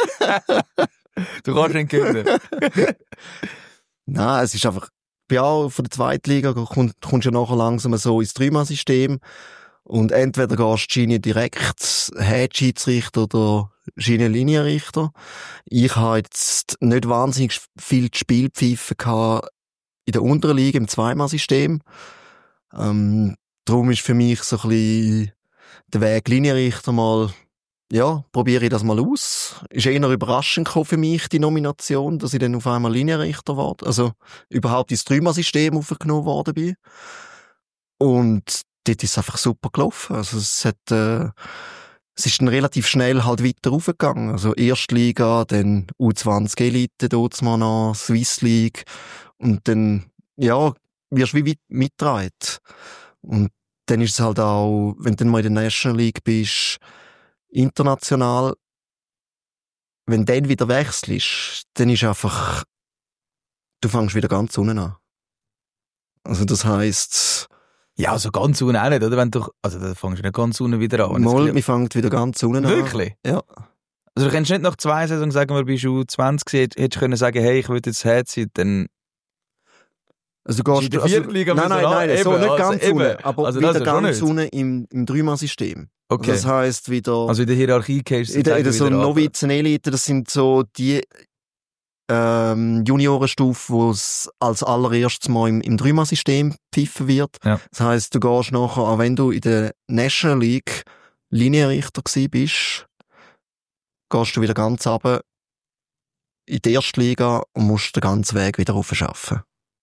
Du kannst ihn gewinnen. Nein, es ist einfach, ja, von der Zweitliga kommst, kommst du ja nachher langsam so ins Dreimann-System und entweder gehst du Schiene direkt Head-Schiedsrichter oder Schiene-Linienrichter. Ich habe jetzt nicht wahnsinnig viel Spielpfeifen gehabt in der unteren Liga im Zweimann-System. Ähm, darum ist für mich so ein bisschen der Weg Linienrichter mal, ja, probiere ich das mal aus. Ist eher überraschend gekommen für mich, die Nomination, dass ich dann auf einmal Linienrichter war. Also überhaupt ins Dreimann-System aufgenommen worden bin. Und dort ist es einfach super gelaufen. Also es hat, äh, es ist dann relativ schnell halt weiter raufgegangen. Also Erstliga, dann U zwanzig Elite, dort mal noch, Swiss League. Und dann, ja, wirst du wie mitgetragen. Und dann ist es halt auch, wenn du dann mal in der National League bist, international, wenn du dann wieder wechselst, dann ist einfach, du fängst wieder ganz unten an. Also das heisst, ja, also ganz unten auch nicht, oder? Wenn du, also da fängst du nicht ganz unten wieder an. mal, wir fangen wieder ganz unten an. Wirklich? Ja. Also du kannst nicht nach zwei Saisons sagen, wir bist U zwanzig gewesen, hättest du können sagen, hey, ich will jetzt Head sein, dann Also du gehst, in der also, vierten Liga nein, nein, nein, eben, so nicht also ganz eben. unten, aber Also das wieder ja schon ganz nicht. unten im, im Dreimann-System. Okay. Also das heisst wieder, Also in der Hierarchie gehst du in der, in der so wieder runter. Novizen-Elite, das sind so die ähm, Juniorenstufe, wo es als allererstes mal im, im Dreimann-System pfiffen wird. Ja. Das heisst, du gehst nachher, auch wenn du in der National League Linienrichter gsi bist, gehst du wieder ganz runter in die erste Liga und musst den ganzen Weg wieder raufschaffen.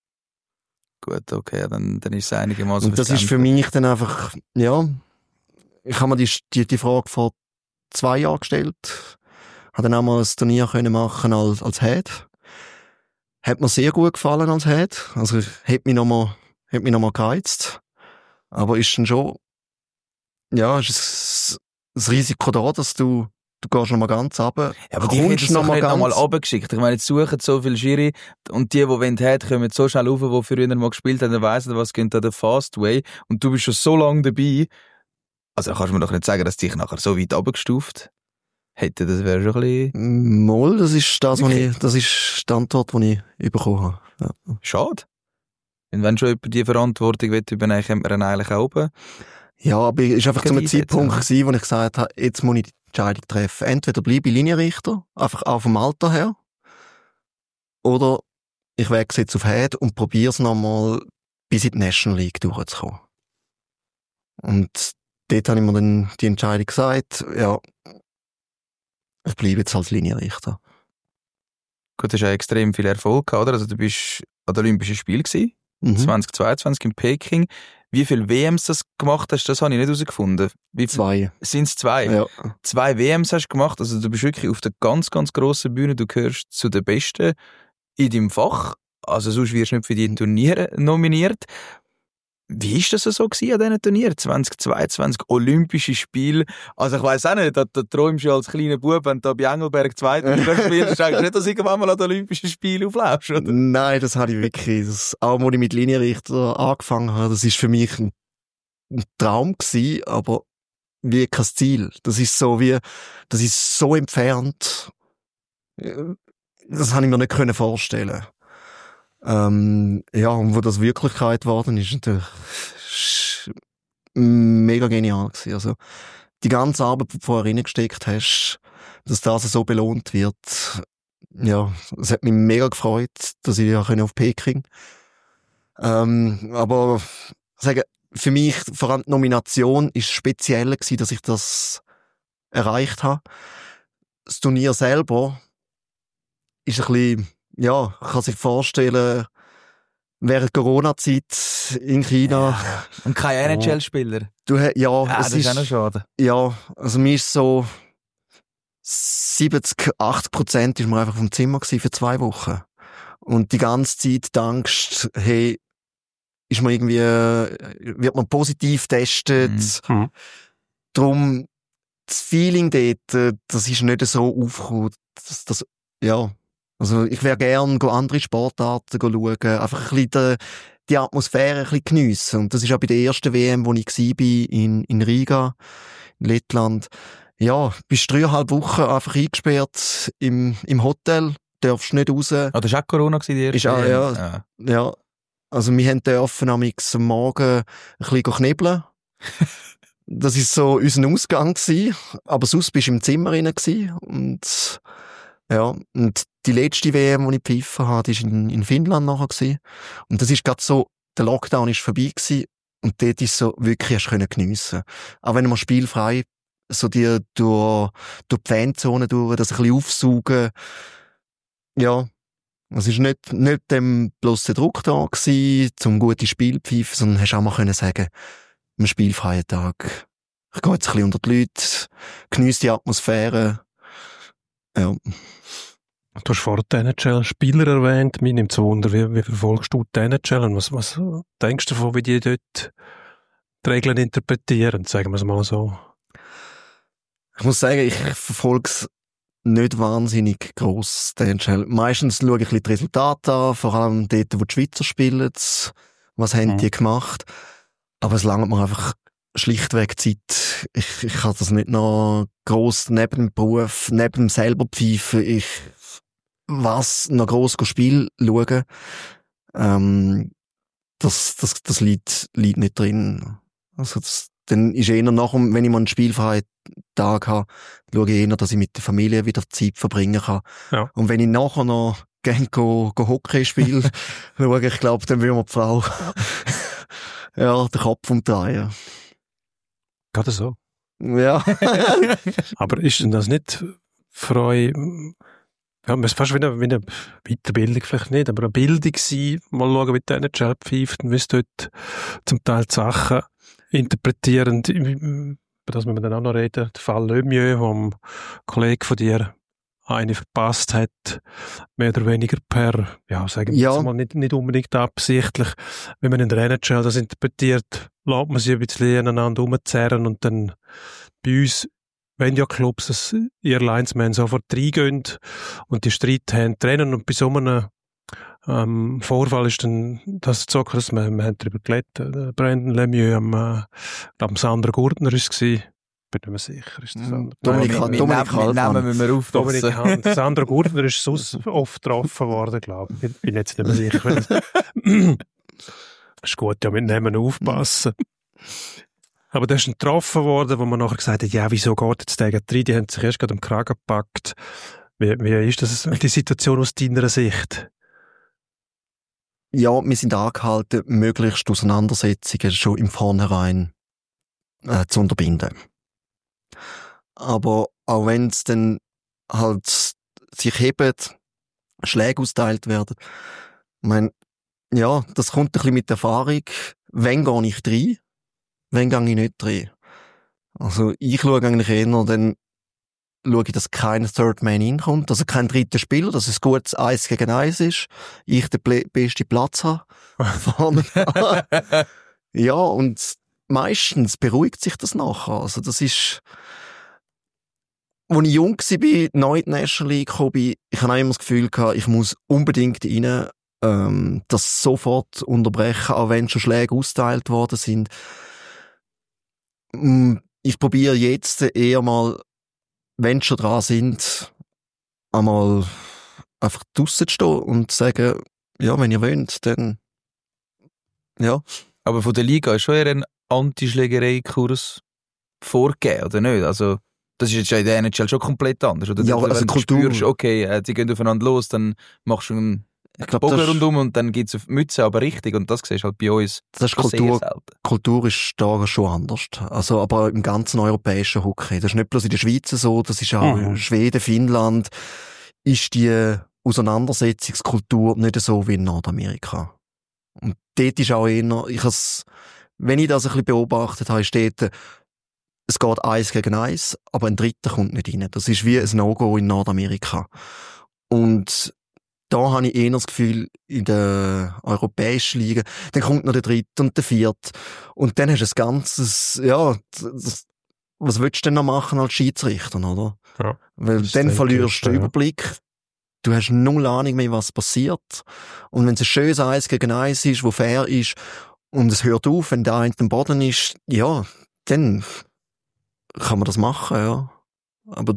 Gut, okay, dann, dann ist es einigermaßen Und das ist für mich dann einfach, ja, ich habe mir die, die, die Frage vor zwei Jahren gestellt, habe dann auch mal ein Turnier können machen als, als Head. Hat mir sehr gut gefallen als Head, also hat mich nochmal, hat mich nochmal gereizt. Aber ist dann schon, ja, ist es das Risiko da, dass du, du gehst nochmal ganz runter. Ja, aber die hätten es doch nicht nochmal runtergeschickt. Ich meine, jetzt suchen so viele Schiri und die, die wollen, haben, kommen so schnell rauf, die früher mal gespielt haben, dann weissen, was geht da der Fast Way. Und du bist schon so lange dabei. Also kannst du mir doch nicht sagen, dass dich nachher so weit runtergestuft hätte. Das wäre schon ein bisschen... Moll, das ist das, was ich, das ist die Antwort, die ich bekommen habe. Ja. Schade. Und wenn schon jemand die Verantwortung übernehmen will, könnte man ihn eigentlich auch oben. Ja, aber es war einfach zu einem Einsetzen, Zeitpunkt ja. gewesen, wo ich gesagt habe, jetzt muss ich die Entscheidung treffen. Entweder bleibe ich Linienrichter, einfach auch vom Alter her, oder ich wechsle jetzt auf Head und probiere es nochmal bis in die National League durchzukommen. Und dort habe ich mir dann die Entscheidung gesagt, ja, ich bleibe jetzt als Linienrichter. Gut, du hast ja extrem viel Erfolg gehabt, oder? Also du bist an den Olympischen Spielen gewesen, Mhm. zwanzig zweiundzwanzig in Peking. Wie viele W Ms das gemacht hast, das habe ich nicht herausgefunden. Wie Zwei. Sind es zwei? Ja. Zwei W Ms hast du gemacht, also du bist wirklich auf der ganz, ganz grossen Bühne, du gehörst zu den Besten in deinem Fach, also sonst wirst du nicht für die Turniere nominiert. Wie war das so gewesen an diesen Turnieren? zwanzig zweiundzwanzig Olympische Spiele. Also ich weiss auch nicht, da, da träumst du als kleiner Bub, wenn du da bei Engelberg Zweitliga spielst, denkst du nicht, dass du irgendwann mal an den Olympischen Spielen aufläufst, oder? Nein, das habe ich wirklich. Das, auch als ich mit Linienrichter angefangen habe, das ist für mich ein, ein Traum gewesen, aber wie kein Ziel. Das ist so wie, das ist so entfernt. Das habe ich mir nicht können vorstellen. Ähm, ja, und wo das Wirklichkeit geworden ist, natürlich mega genial gewesen. Also, die ganze Arbeit, die du vorher reingesteckt hast, dass das so belohnt wird, ja, es hat mich mega gefreut, dass ich ja auf Peking. Ähm, aber, sagen, für mich, vor allem die Nomination ist speziell gewesen, dass ich das erreicht habe. Das Turnier selber ist ein bisschen, ja, man kann sich vorstellen, während Corona-Zeit in China. Ja. Und kein N H L-Spieler. Du, ja, Ah, es das ist ist auch noch schade. ja, also mir ist so, siebzig, achtzig Prozent ist man einfach vom Zimmer gewesen für zwei Wochen. Und die ganze Zeit denkst, hey, ist man irgendwie, wird man positiv getestet. Mhm. Darum, das Feeling dort, das ist nicht so aufgekommen. Das, das, ja. Also, ich wäre gern andere Sportarten schauen, einfach ein bisschen die, die Atmosphäre ein bisschen geniessen. Und das ist auch bei der ersten W M, wo ich war, in, in Riga, in Lettland. Ja, bist dreieinhalb Wochen einfach eingesperrt im, im Hotel, darfst nicht raus. Ah, das war auch Corona, die erste Ist auch, W M? ja, Ja. ja. Also, wir haben dürfen am Morgen ein bisschen knebeln. Das war so unser Ausgang gewesen. Aber sonst bist du im Zimmer rein gewesen. Und, ja, und die letzte W M, die ich gepfiffen habe, die war in, in Finnland nachher gewesen. Und das ist gerade so, der Lockdown ist vorbei gewesen. Und dort ist so wirklich hast können geniessen. Auch wenn man spielfrei so die durch, durch die Fanzone durch, das ein bisschen aufsaugen. Ja. Es war nicht, nicht dem bloß der Druck da gewesen, zum gute Spiel zu pfeifen, sondern hast auch mal können sagen, am spielfreien Tag, ich gehe jetzt ein bisschen unter die Leute, geniesse die Atmosphäre. Ja. Du hast vorhin die N H L-Spieler erwähnt. Mir nimmt es Wunder, wie, wie verfolgst du die N H L und was, was denkst du davon, wie die dort die Regeln interpretieren, sagen wir es mal so? Ich muss sagen, ich verfolge es nicht wahnsinnig gross, die N H L. Meistens schaue ich ein bisschen die Resultate an, vor allem dort, wo die Schweizer spielen, was haben Mhm. die gemacht. Aber es langt mir einfach schlichtweg Zeit. Ich, ich kann das nicht noch gross neben dem Beruf, neben dem selber pfeifen. Ich, was, noch gross Spiel schauen. Ähm, das, das, das liegt, liegt nicht drin. Also, das, dann ist eher nach dem, wenn ich mal einen spielfreien Tag habe, schaue ich eher, dass ich mit der Familie wieder Zeit verbringen kann. Ja. Und wenn ich nachher noch gerne go, go Hockey spiele, schaue ich, glaube, dann will mir die Frau ja, den Kopf umdrehen. Gerade so. Ja. Aber ist denn das nicht für euch, ja, es ist fast wie eine, wie eine Weiterbildung vielleicht nicht, aber eine Bildung sein, mal schauen, wie die N H L pfeift und wie es dort zum Teil die Sachen interpretieren, über das müssen wir dann auch noch reden, der Fall Lemieux, wo ein Kollege von dir eine verpasst hat, mehr oder weniger per, ja, sagen wir Ja. jetzt mal, nicht, nicht unbedingt absichtlich. Wenn man in der N H L das interpretiert, lässt man sie ein bisschen aneinander rumzerren und dann bei uns, wenn ja Clubs, dass ihr Linesmen sofort reingehen und die Streit haben, trennen und bei so einem ähm, Vorfall ist dann das so, dass wir, wir haben darüber geredet, Brandon Lemieux am, äh, am Sandra Gurtner ist es gewesen. Ich bin nicht mehr sicher. Ist das Mhm. Sandra- Dominik- Nein, mit, mit, Dominik mit, mit Halbmann. Namen müssen wir aufpassen. Dominik Hand. Sandra Gurtner ist sonst oft getroffen worden, glaube ich. Ich bin jetzt nicht mehr sicher. Ist gut, ja, mit Namen aufpassen. Aber da ist ein getroffen worden, wo man nachher gesagt hat, ja, wieso geht jetzt der rein? Die haben sich erst gerade am Kragen gepackt. Wie, wie ist das, die Situation aus deiner Sicht? Ja, wir sind angehalten, möglichst Auseinandersetzungen schon im Vornherein äh, zu unterbinden. Aber auch wenn es dann halt sich hebt, Schläge austeilt werden, ich meine, ja, das kommt ein bisschen mit Erfahrung. Wenn gehe ich rein, wenn gehe ich nicht rein. Also ich schaue eigentlich eher, dann schaue ich, dass kein Third Man reinkommt, also kein dritter Spieler, dass es gutes Eins gegen Eins ist, ich den ble- besten Platz habe. Vorne. Ja, und meistens beruhigt sich das nachher. Also das ist, als ich jung war, neu in die National League gekommen bin, ich habe auch immer das Gefühl gehabt, ich muss unbedingt rein, ähm, das sofort unterbrechen, auch wenn schon Schläge austeilt worden sind. Mm, Ich probiere jetzt eher mal, wenn sie schon dran sind, einmal einfach draussen zu stehen und zu sagen, ja, wenn ihr wollt, dann, ja. Aber von der Liga ist schon eher ein Antischlägerei-Kurs vorgegeben, oder nicht? Also, das ist jetzt ja in der N H L schon komplett anders. Oder Ja, wenn also du Kultur- spürst, okay, äh, die gehen aufeinander los, dann machst du einen Ich glaube, Bogen das, ist- rundum und dann gibt's auf die Mütze, aber richtig. Und das siehst du halt bei uns das ist schon sehr Kultur, selten. Kultur ist da schon anders. Also, aber im ganzen europäischen Hockey. Das ist nicht bloß in der Schweiz so, das ist auch Mhm. Schweden, Finnland, ist die Auseinandersetzungskultur nicht so wie in Nordamerika. Und dort ist auch eher, ich has, wenn ich das ein bisschen beobachtet habe, ist dort es geht eins gegen eins, aber ein Dritter kommt nicht rein. Das ist wie ein No-Go in Nordamerika. Und da habe ich eher das Gefühl, in der europäischen Liga, dann kommt noch der Dritte und der Vierte. Und dann hast du ein ganzes, ja, das, was willst du denn noch machen als Schiedsrichter, oder? Ja, weil dann verlierst du den Überblick. Du hast null Ahnung mehr, was passiert. Und wenn es ein schönes eins gegen eins ist, wo fair ist, und es hört auf, wenn der eine am Boden ist, ja, dann kann man das machen, ja. Aber,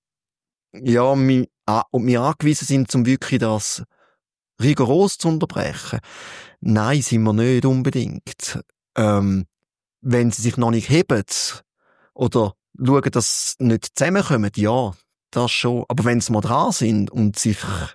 ja, wir, und wir angewiesen sind, um wirklich das rigoros zu unterbrechen. Nein, sind wir nicht unbedingt. Ähm, wenn sie sich noch nicht heben, oder schauen, dass sie nicht zusammenkommen, ja, das schon. Aber wenn sie mal dran sind und sich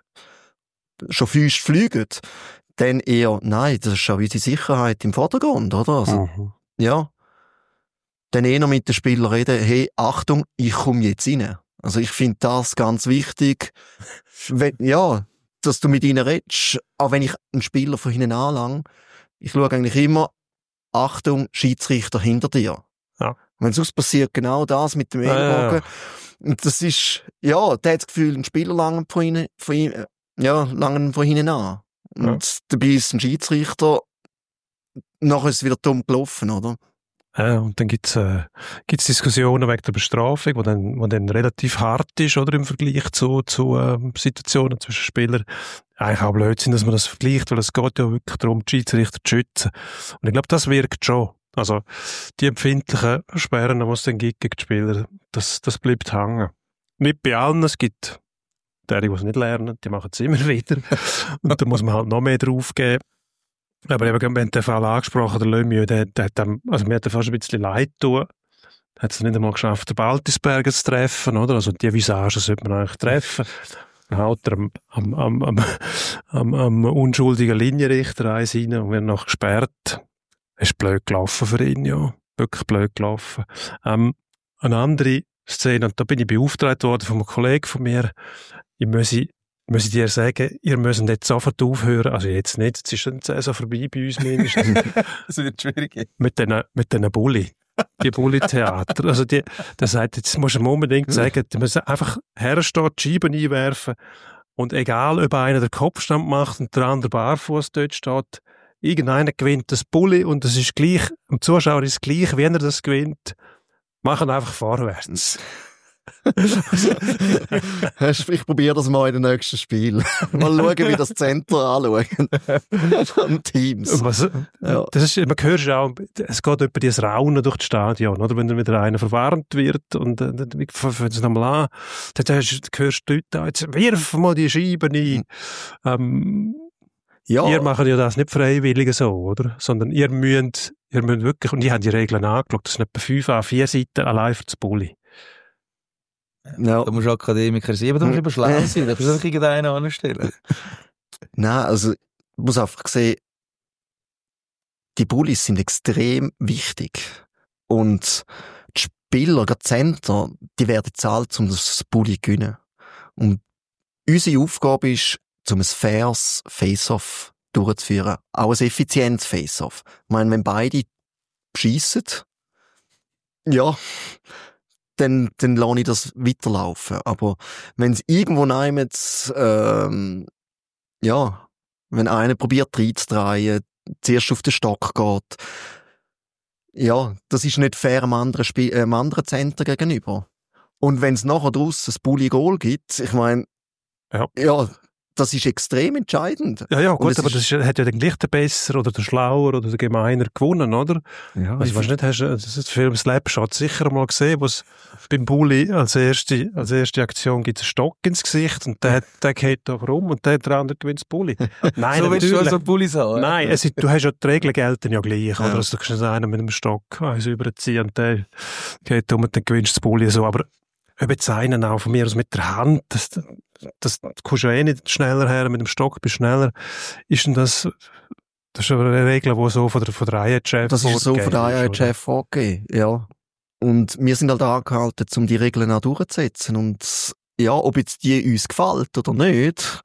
schon fest fliegen, dann eher, nein, das ist schon unsere Sicherheit im Vordergrund, oder? Also, mhm. Ja. Dann eher mit den Spielern reden, hey, Achtung, ich komme jetzt rein. Also ich finde das ganz wichtig. Wenn, ja, dass du mit ihnen redest, auch wenn ich einen Spieler von hinten anlange, ich schaue eigentlich immer, Achtung, Schiedsrichter hinter dir. Ja. Wenn sonst passiert genau das mit dem Ellbogen. Ja, ja. Und das ist, ja, der hat das Gefühl, ein Spieler langen von ihnen, von ihm, ja, langen von hinten an. Und ja. Dabei ist ein Schiedsrichter, nachher ist es wieder dumm gelaufen, oder? Ja, und dann gibt's äh, gibt's Diskussionen wegen der Bestrafung, die dann, wo dann relativ hart ist, oder, im Vergleich zu, zu äh, Situationen zwischen Spielern. Eigentlich auch Blödsinn, dass man das vergleicht, weil es geht ja wirklich darum, die Schiedsrichter zu schützen. Und ich glaube, das wirkt schon. Also, die empfindlichen Sperren, die es dann gibt gegen die Spieler, das, das bleibt hängen. Nicht bei allen, es gibt die, die es nicht lernen, die machen es immer wieder. Und da muss man halt noch mehr drauf geben. Aber eben, wir haben den Fall angesprochen, der Lemieux, der, der hat dem, also mir hat er fast ein bisschen leid tun. Er hat es nicht einmal geschafft, den Baltisberger zu treffen, oder? Also die Visage sollte man eigentlich treffen. Dann haut er am, am, am, am, am, am unschuldigen Linienrichter eins rein und wird noch gesperrt. Es ist blöd gelaufen für ihn, ja. Wirklich blöd gelaufen. Ähm, eine andere Szene, und da bin ich beauftragt worden von einem Kollegen von mir, ich muss muss ich dir sagen, ihr müsst jetzt sofort aufhören, also jetzt nicht, jetzt ist schon die Saison vorbei bei uns mindestens. Das wird schwierig. Mit diesen, mit diesen Bulli. Die Bulli-Theater. Also die, der sagt, jetzt musst du ihm unbedingt sagen, du musst einfach herstehen, die Scheiben einwerfen und egal, ob einer den Kopfstand macht und der andere barfuß dort steht, irgendeiner gewinnt das Bulli und es ist gleich, dem Zuschauer ist es gleich, wie er das gewinnt, machen einfach vorwärts. Ich probiere das mal in den nächsten Spiel. Mal schauen, wie das Center anschauen. Von Teams. Was, ja. Das ist, man hört ja auch, es geht über dieses Raunen durch das Stadion, oder? Wenn dann wieder einer verwarnt wird und äh, dann fangen sie nochmal an, dann hörst du die Leute an, jetzt wirf mal die Scheiben ein. Ähm, ja. Ihr macht ja das nicht freiwillig so, oder? Sondern ihr müsst, ihr müsst wirklich, und ich habe die Regeln angeschaut, das sind etwa fünf A vier Seiten allein für das Bulli. Ja. Da musst du Akademiker sein, aber du musst immer schlau sein, da kannst du einfach irgendeinen anstellen. Nein, also, ich muss einfach sehen, die Bullis sind extrem wichtig. Und die Spieler, die Center, die werden zahlt, um das Bulli zu gewinnen. Und unsere Aufgabe ist, um ein faires Face-Off durchzuführen. Auch ein effizientes Face-Off. Ich meine, wenn beide schiessen, ja, dann, dann lasse ich das weiterlaufen. Aber wenn es irgendwo nehmt, ähm, ja, wenn einer probiert reinzudrehen, zuerst auf den Stock geht, ja, das ist nicht fair am anderen, Spiel, äh, am anderen Center gegenüber. Und wenn es nachher draus ein Bulli-Goal gibt, ich meine, ja. ja, das ist extrem entscheidend. Ja, ja, gut, aber das ist, hat ja den gleich der Besser oder der Schlauer oder der Gemeiner gewonnen, oder? Ja, also, weißt du nicht, hast du das Film Slapshot sicher mal gesehen, wo es beim Bulli als erste, als erste Aktion gibt es einen Stock ins Gesicht und der, der geht da rum und der, der andere gewinnt das Bulli. Nein, so willst du also Bulli sagen? Nein, es, du hast ja, die Regeln gelten ja gleich, ja. Oder? Also, du kannst einen mit einem Stock eins überziehen und der geht um und dann gewinnst du das Bulli so, aber ob jetzt einen auch von mir aus mit der Hand, das, das, das kommst du ja eh nicht schneller her, mit dem Stock bist du schneller. Ist denn das, das ist eine Regel, die so von der, von der I H F Das ist so von der I H F vorgegeben, ja. Und wir sind halt angehalten, um die Regeln auch durchzusetzen. Und ja, ob jetzt die uns gefällt oder nicht,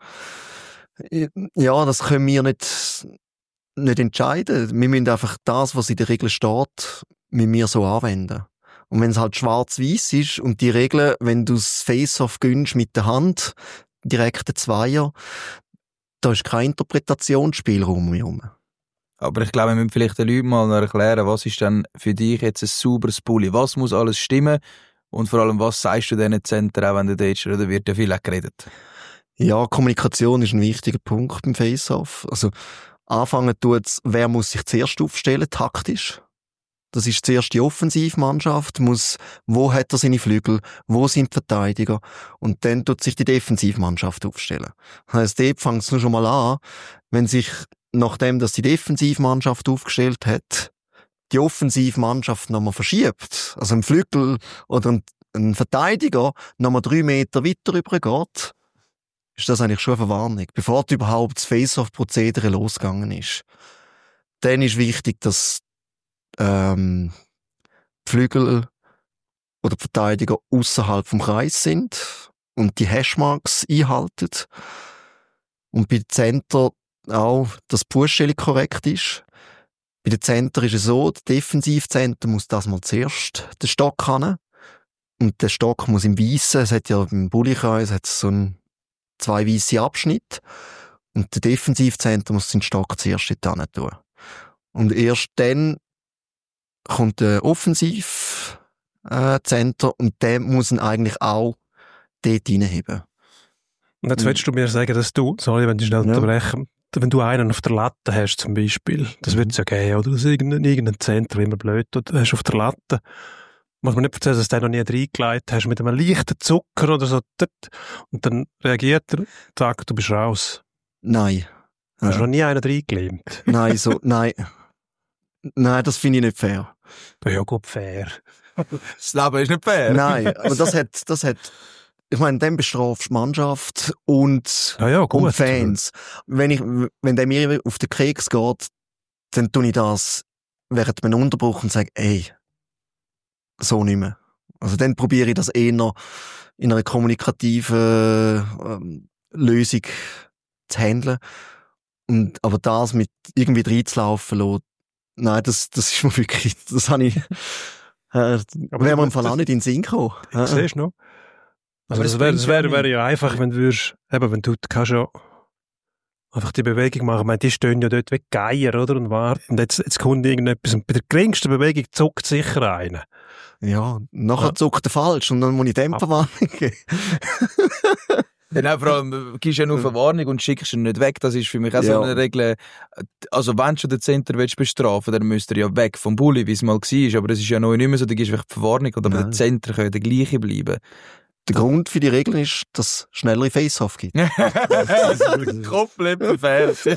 ja, das können wir nicht, nicht entscheiden. Wir müssen einfach das, was in der Regel steht, müssen wir so anwenden. Und wenn es halt schwarz-weiß ist und die Regeln, wenn du das Face-Off gönnst mit der Hand, direkt den Zweier, da ist kein Interpretationsspielraum mehr rum. Aber ich glaube, wir müssen vielleicht den Leuten mal noch erklären, was ist denn für dich jetzt ein sauberes Bulli? Was muss alles stimmen? Und vor allem, was sagst du diesen Zentren, auch wenn du dort oder wird ja viel auch geredet? Ja, Kommunikation ist ein wichtiger Punkt beim Face-Off. Also, anfangen tut's, wer muss sich zuerst aufstellen, taktisch? Das ist zuerst die Offensivmannschaft, muss, wo hat er seine Flügel, wo sind die Verteidiger? Und dann tut sich die Defensivmannschaft aufstellen. Das heisst, dort fängt es nur schon mal an, wenn sich, nachdem, dass die Defensivmannschaft aufgestellt hat, die Offensivmannschaft nochmal verschiebt, also ein Flügel oder ein, ein Verteidiger nochmal drei Meter weiter rübergeht, ist das eigentlich schon eine Verwarnung, bevor überhaupt das Face-Off-Prozedere losgegangen ist. Dann ist wichtig, dass ähm, die Flügel oder die Verteidiger außerhalb vom Kreis sind und die Hashmarks einhalten. Und bei den Center auch, dass die Fußstellung korrekt ist. Bei den Center ist es so, der Defensivcenter muss das mal zuerst den Stock haben. Und der Stock muss im Weissen, es hat ja im Bullykreis hat so ein, zwei weisse Abschnitte. Und der Defensivcenter muss den Stock zuerst dort hin tun. Und erst dann kommt der Offensivcenter äh, und der muss ihn eigentlich auch dort reinheben. Und jetzt willst du mir sagen, dass du, sorry, wenn ich schnell Ja. unterbreche, wenn du einen auf der Latte hast zum Beispiel, das wird es ja geben, oder aus irgendeinem irgendein Zentrum, immer blöd, oder hast auf der Latte, muss man nicht erzählen, dass du den noch nie reingelegt hast, mit einem leichten Zucker oder so, und dann reagiert er, sagt, du bist raus. Nein. Hast du Ja. noch nie einen reingeklemmt? Nein, so, nein. Nein, das finde ich nicht fair. Ja gut, fair. Das Leben ist nicht fair. Nein, aber das hat, das hat, ich meine, dann bestrafst du die Mannschaft und, Ja, ja, gut. und Fans. Wenn ich, wenn der mir auf den Keks geht, dann tue ich das während einem Unterbruch und sage, ey, so nicht mehr. Also dann probiere ich das eher in einer kommunikativen ähm, Lösung zu handeln. Und, aber das mit irgendwie reinzulaufen lassen, nein, das, das ist mir wirklich, das habe ich, äh, wäre mir im Fall auch nicht in den Sinn gekommen. Äh, siehst du noch? Also Aber das es wäre bringt wär, ja wär ja einfach, wenn du würdest, eben, wenn du kannst ja einfach die Bewegung machen. Ich meine, die stehen ja dort wie Geier, oder? Und warten. Und jetzt, jetzt kommt irgendetwas. Und bei der geringsten Bewegung zuckt sicher einer. Ja, nachher Ja. zuckt er falsch und dann muss ich Dämpferwarnung geben. Dann vor allem, du gibst ja nur Verwarnung und schickst ihn nicht weg. Das ist für mich auch so Ja. eine Regel. Also, wenn du schon den Center willst bestrafen, dann müsst ihr ja weg vom Bulli, wie es mal war. Aber es ist ja noch nicht mehr so, du gibst einfach die Verwarnung. Und aber Nein. der Center kann ja der gleiche bleiben. Der Grund für die Regeln ist, dass es schnellere Face-Off gibt. Komplett perfekt.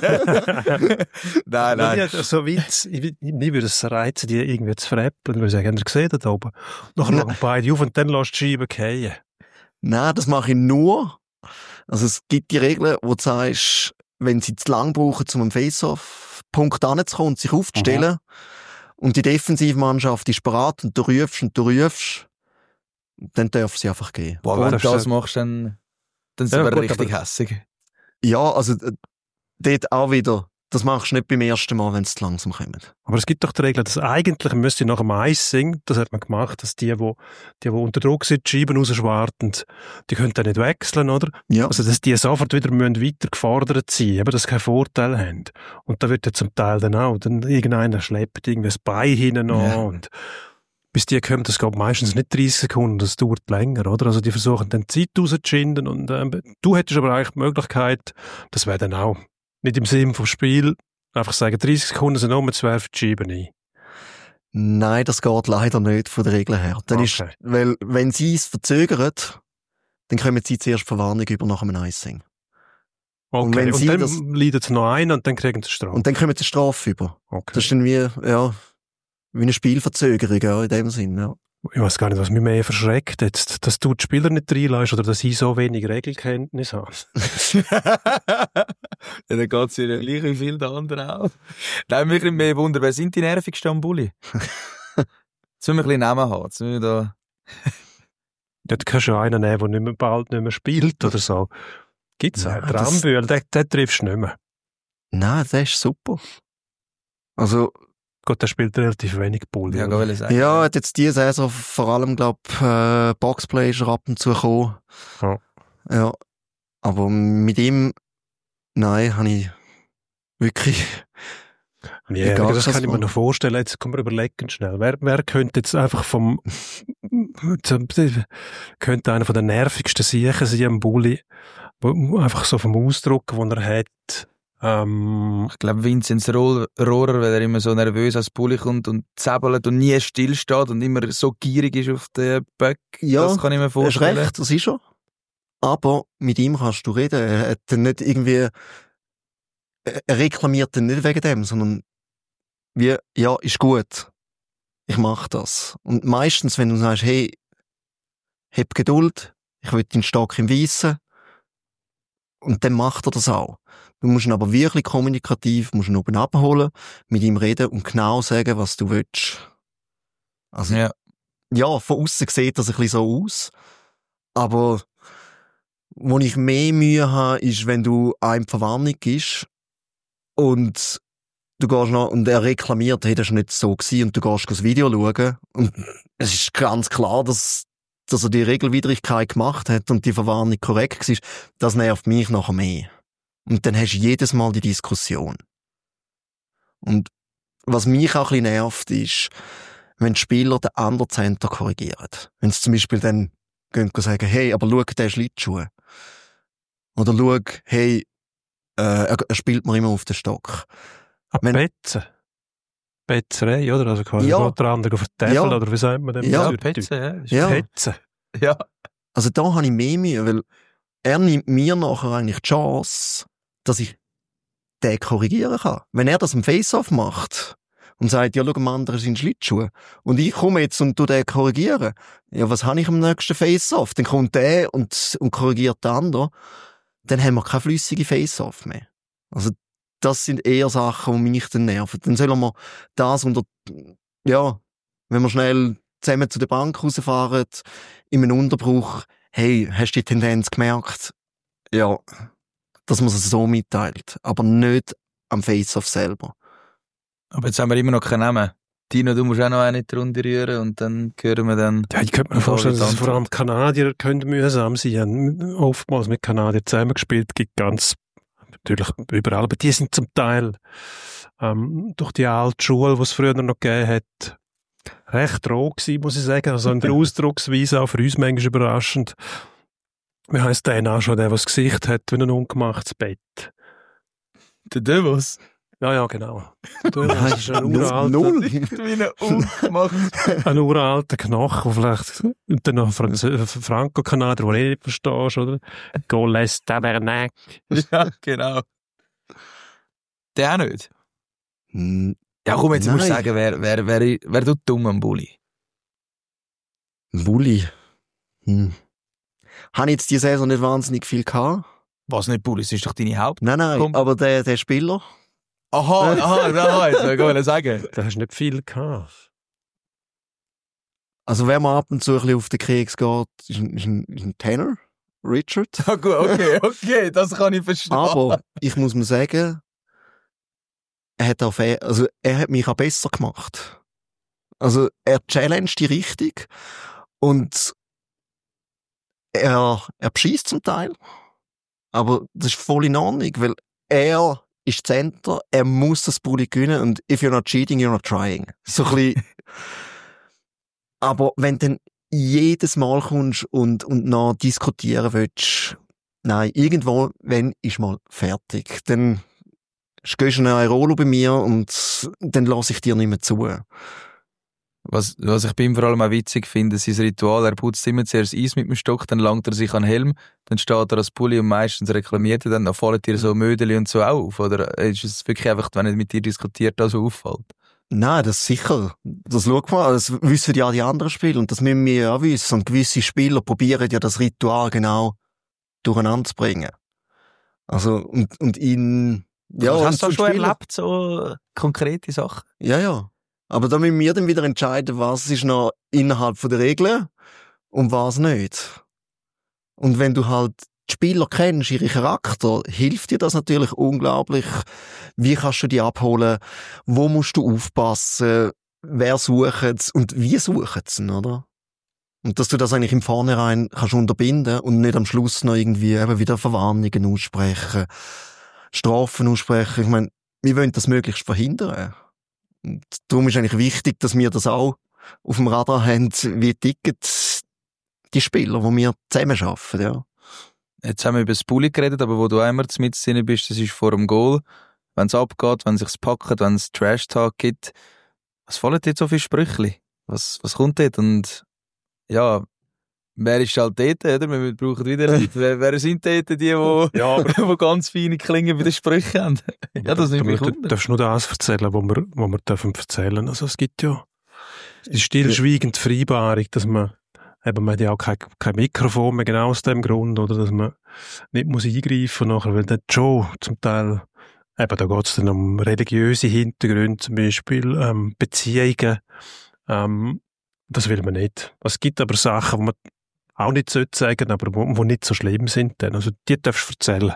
Nein, nein. Ja, so weit, ich, mir würde es reizen, die irgendwie zu veräppeln. Ich würde sagen, habt ihr gesehen da oben? Nachher Nein. schauen beide auf und dann lässt die Scheibe fallen. Nein, das mache ich nur. Also es gibt die Regeln, wo du sagst, wenn sie zu lang brauchen, um am Face-Off-Punkt anzukommen und sich aufzustellen, und die Defensivmannschaft ist bereit und du rufst und du rufst, dann dürfen sie einfach gehen. Boah, Gut, wenn du das das ist- machst, dann, dann sind Ja, wir gut, richtig aber- hässig. Ja, also äh, dort auch wieder, das machst du nicht beim ersten Mal, wenn es zu langsam kommt. Aber es gibt doch die Regel, dass eigentlich müsste nach dem Icing, das hat man gemacht, dass die, wo, die, wo unter Druck sind, die Scheiben rausschwarten, die können dann nicht wechseln, oder? Ja. Also, dass die sofort wieder müssen weiter gefordert sein, aber dass sie keinen Vorteil haben. Und da wird ja zum Teil dann auch, dann irgendeiner schleppt irgendwie das Bein hinten an Ja. und bis die kommen, das geht meistens nicht dreißig Sekunden, das dauert länger, oder? Also die versuchen dann die Zeit rauszuschinden und ähm, du hättest aber eigentlich die Möglichkeit, das wäre dann auch nicht im Sinn vom Spiel, einfach sagen, dreißig Sekunden sind um, jetzt werfen die Scheiben ein. Nein, das geht leider nicht von der Regel her. Dann ist, Okay. weil, wenn sie es verzögern, dann kommen sie zuerst Verwarnung über nach einem Icing. Okay, Und wenn und sie dann das- leidet noch einer und dann kriegen sie Strafe. Und dann kommen sie Strafe über. Okay. Das ist dann wie, ja, wie eine Spielverzögerung, ja, in dem Sinn, ja. Ich weiß gar nicht, was mich mehr verschreckt jetzt, dass du die Spieler nicht reinlässt oder dass ich so wenig Regelkenntnis habe. Ja, dann geht es ja gleich wie viele andere auch. Nein, mich nimmt mehr Wunder, wer sind die nervigsten am Bulli? Jetzt müssen wir ein bisschen Namen haben. Jetzt müssen wir da... Dort kannst du ja einen nehmen, der nicht mehr, bald nicht mehr spielt oder so. Gibt's Ja, einen. Der das- Rambühl, den, den triffst du nicht mehr. Nein, das ist super. Also, Gut, der spielt relativ wenig Bulli. Ja, will ich sagen. Ja, hat jetzt diese Saison vor allem, glaub, äh, Boxplay ist er ab und zu gekommen. Ja. Ja. Aber mit ihm, nein, habe ich wirklich... Ja, Egal, das was kann ich mir man- noch vorstellen. Jetzt können wir überlegen schnell. Wer, wer könnte jetzt einfach vom, könnte einer von den nervigsten Siechen sein am Bulli, wo einfach so vom Ausdruck, den er hat, ähm, Ich glaube, Vinzenz Rohr- Rohrer, weil er immer so nervös als Bulli kommt und zappelt und nie stillsteht und immer so gierig ist auf den Böck. Ja, das kann ich mir hast vorstellen. recht, das ist er. Aber mit ihm kannst du reden. Er hat dann nicht irgendwie, er reklamiert dann nicht wegen dem, sondern wie, ja, ist gut. Ich mach das. Und meistens, wenn du sagst, hey, hab Geduld, ich will den Stock im Weissen, und dann macht er das auch. Du musst ihn aber wirklich kommunikativ, musst ihn oben abholen, mit ihm reden und genau sagen, was du willst. Also, Ja. ja, von außen sieht das ein bisschen so aus. Aber wo ich mehr Mühe habe, ist, wenn du einem Verwarnung gibst und du gehst noch, und er reklamiert, hey, das war nicht so gewesen, und du gehst das Video schauen und es ist ganz klar, dass, dass er die Regelwidrigkeit gemacht hat und die Verwarnung korrekt war. Das nervt mich nachher mehr. Und dann hast du jedes Mal die Diskussion. Und was mich auch ein bisschen nervt, ist, wenn die Spieler den anderen Center korrigieren. Wenn sie zum Beispiel dann gehen und sagen, hey, aber schau, der Schlittschuh. Oder schau, hey, äh, er, er spielt mir immer auf den Stock. ah, Wenn- Betze. Betzerei, oder? Also quasi Ja. der andere auf den Teufel, Ja. oder wie sagt man dem? Ja, Sur- Petze, ja. ist- Ja. Petze. Ja. Also da habe ich mehr Mühe, weil er nimmt mir nachher eigentlich die Chance, dass ich den korrigieren kann. Wenn er das im Face-Off macht und sagt, ja, schau, am anderen sind Schlittschuhe, und ich komme jetzt und tu den korrigieren, ja, was habe ich am nächsten Face-Off? Dann kommt der und, und korrigiert den anderen, dann haben wir keine flüssige Face-Off mehr. Also das sind eher Sachen, die mich dann nerven. Dann sollen wir das unter, ja, wenn wir schnell zusammen zu der Bank rausfahren, in einem Unterbruch, hey, hast du die Tendenz gemerkt? Ja, dass man es so mitteilt, aber nicht am Face-Off selber. Aber jetzt haben wir immer noch keinen Namen. Tino, du musst auch noch einen in die Runde rühren und dann hören wir dann... Ja, ich könnte mir Und vorstellen, dass Antwort. vor allem Kanadier können mühsam sein. Haben oftmals mit Kanadiern zusammengespielt, gibt ganz, natürlich überall, aber die sind zum Teil, ähm, durch die alte Schule, die es früher noch gegeben hat, recht roh gewesen, muss ich sagen. Also in der Ausdrucksweise auch für uns manchmal überraschend. Wie heisst der auch schon, der, der das Gesicht hat, wie ein ungemachtes Bett? Der Devos. Ja, ja, genau. Du, das ist ein uralter, Null. Wie eine Ungemacht. ein uralter Knochen, vielleicht, und dann noch Franz- Franco-Kanadier, den du eh nicht verstehst, oder? Goles Tabernac. Ja, genau. Der auch nicht. Hm, Ja, komm, jetzt Nein. musst du sagen, wer, wer, wer, wer tut dumm am Bulli? Bulli. Hm. Habe ich jetzt diese Saison nicht wahnsinnig viel gehabt? Was nicht Bulli, das ist doch deine Haupt... Nein, nein, Komm. aber der, der Spieler, Aha, aha, aha, jetzt wollte ich sagen. Da hast du nicht viel gehabt. also wenn man ab und zu ein bisschen auf den Keks geht, ist ein, ist ein, ist ein Tanner, Richard. Ja, gut, okay, okay, das kann ich verstehen. Aber ich muss mir sagen, er hat auch, fe- also er hat mich auch besser gemacht. Also er challenged die richtig und er, er beschießt zum Teil. Aber das ist voll in Ordnung, weil er ist Center, er muss das Bulli gewinnen und if you're not cheating, you're not trying. So ein bisschen. Aber wenn du dann jedes Mal kommst und, und noch diskutieren willst, nein, irgendwo, wenn, ist mal fertig. Dann gehst du in eine Aerolo bei mir und dann lasse ich dir nicht mehr zu. Was, was ich bei ihm vor allem auch witzig finde, sein Ritual, er putzt immer zuerst Eis mit dem Stock, dann langt er sich an den Helm, dann steht er als Pulli und meistens reklamiert er dann, dann fallen dir so Mödeli und so auch auf, oder ist es wirklich einfach, wenn er mit dir diskutiert, da so auffällt? Nein, das sicher. Das schau mal, das wissen ja die anderen Spieler und das müssen wir ja auch wissen. Und gewisse Spieler probieren ja das Ritual genau durcheinander zu bringen. Also, und, und ihn, ja, Was und hast du zum schon Spieler- erlebt, so konkrete Sachen? Ja, ja. Aber da müssen wir dann wieder entscheiden, was ist noch innerhalb von der Regeln und was nicht. Und wenn du halt die Spieler kennst, ihre Charakter, hilft dir das natürlich unglaublich. Wie kannst du die abholen? Wo musst du aufpassen? Wer sucht und wie sucht sie, oder? Und dass du das eigentlich im Vornherein kannst unterbinden und nicht am Schluss noch irgendwie eben wieder Verwarnungen aussprechen, Strafen aussprechen. Ich meine, wir wollen das möglichst verhindern. Und darum ist eigentlich wichtig, dass wir das auch auf dem Radar haben, wie ticken die Spieler, die wir zusammen arbeiten, ja. Jetzt haben wir über das Bulli geredet, aber wo du einmal mit drin bist, das ist vor dem Goal. Wenn es abgeht, wenn es sich packt, wenn es Trash-Talk gibt. Was fallen dir so viele Sprüche? Was, was kommt dort? Und ja, wer ist halt dort, oder? Wir brauchen wieder Leute. wer, wer sind dort die, die, ja, die ganz feine Klingen bei den Sprüchen haben? Ja, das nimmt mich wunder. Du darfst nur das erzählen, was wir, was wir dürfen erzählen. Also es gibt ja die stillschweigende Vereinbarung, dass man eben, man hat ja auch kein, kein Mikrofon mehr, genau aus dem Grund, oder, dass man nicht muss eingreifen nachher, weil dann schon zum Teil, eben, da geht es dann um religiöse Hintergründe, zum Beispiel, ähm, Beziehungen, ähm, das will man nicht. Es gibt aber Sachen, die man auch nicht sollte sagen, aber wo, wo nicht so schlimm sind dann. Also, die darfst du erzählen.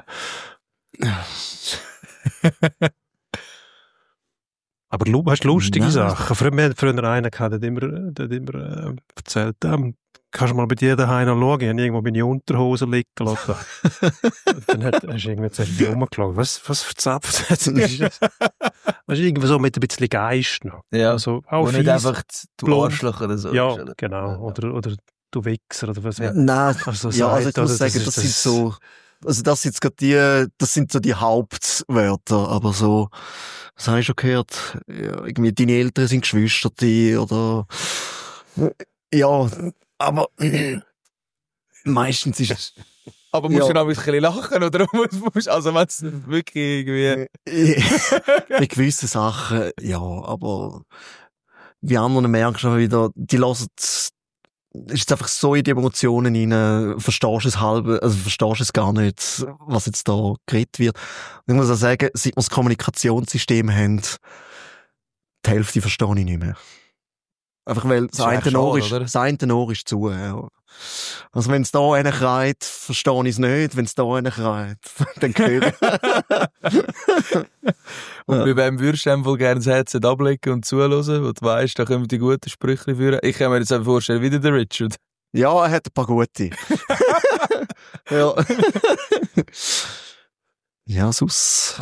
Aber du hast lustige Nein. Sachen. Früher, wir hatten früher einen gehabt, der hat immer, der hat immer äh, erzählt, ähm, kannst du mal bei dir daheim noch schauen? Ich habe irgendwo meine Unterhose liegen lassen. Dann hat, hast du irgendwie zuerst rumgeschaut. Was, was verzapft? Das ist irgendwie so mit ein bisschen Geist noch. Ja, also, auch und nicht einfach du Arschloch oder so. Ja, genau. Ja. Oder, oder du Wichser oder was. Ja. Nein, also, ja, also ich muss sagen, das, das sind so, also das sind gerade die, das sind so die Hauptwörter, aber so, was habe ich schon gehört? Ja, irgendwie deine Eltern sind Geschwister, oder, ja, aber meistens ist es. Aber musst ja. du noch ein bisschen lachen, oder musst, also wenn es wirklich irgendwie... Bei gewissen Sachen, ja, aber wie anderen merkst du wieder, die lassen es, ist jetzt einfach so in die Emotionen rein, verstehst du es halb, also verstehst du es gar nicht, was jetzt da geredet wird. Und ich muss auch sagen, seit wir das Kommunikationssystem haben, die Hälfte verstehe ich nicht mehr. Einfach weil das, das eine Ohr ist, das eine Ohr ist zu. Ja. Also wenn es da einen kreit, verstehe ich es nicht. Wenn es da einen kreit, dann höre ich. Und bei wem würdest du wohl gerne das Headset ablegen und zuhören, wo du weißt, da kommen die guten Sprüche führen? Ich kann mir jetzt einfach vorstellen, wieder der Richard. Ja, er hat ein paar gute. ja. ja, sonst...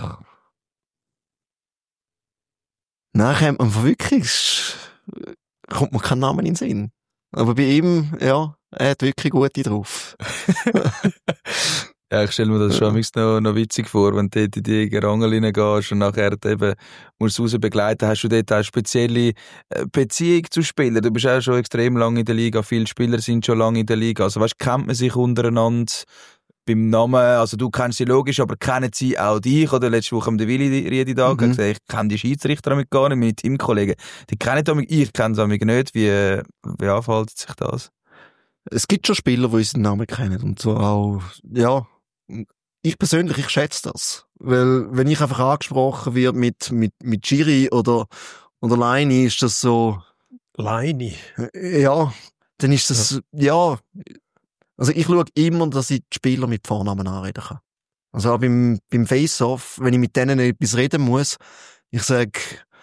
Nein, kommt man wirklich... kommt mir kein Name in den Sinn. Aber bei ihm, ja, er hat wirklich gute drauf. Ja, ich stelle mir das schon noch, noch witzig vor, wenn du dort in die Gerangel reingehst und nachher eben musst du raus begleiten, hast du dort auch spezielle Beziehung zu Spielern. Du bist auch schon extrem lange in der Liga, viele Spieler sind schon lange in der Liga. Also weißt, kennt man sich untereinander beim Namen, also du kennst sie logisch, aber kennen sie auch dich? Oder letzte Woche haben der Willi Riedi da mhm. gesagt, ich kenne die Schiedsrichter damit gar nicht, meine Teamkollegen, die kennen damit, ich kenne sie damit nicht. Wie, wie anfällt sich das? Es gibt schon Spieler, die unseren Namen kennen und so auch, ja, ich persönlich, ich schätze das. Weil, wenn ich einfach angesprochen werde mit, mit, mit Giri oder, oder Leini, ist das so... Leini? Ja, dann ist das, ja, ja also ich schaue immer, dass ich die Spieler mit Vornamen anreden kann. Also auch beim, beim Face-Off, wenn ich mit denen etwas reden muss, ich sage,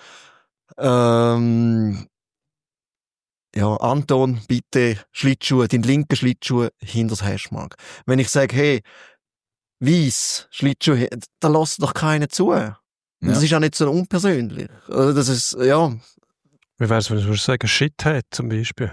ähm, ja, Anton, bitte Schlittschuhe, den linken Schlittschuh hinter das Hashmark. Wenn ich sage, hey, Weiss, Schlittschuhe, da lässt doch keiner zu. Ja. Das ist auch nicht so unpersönlich. Also das ist, ja. Wie wär's, wenn du sagen, Shithead zum Beispiel?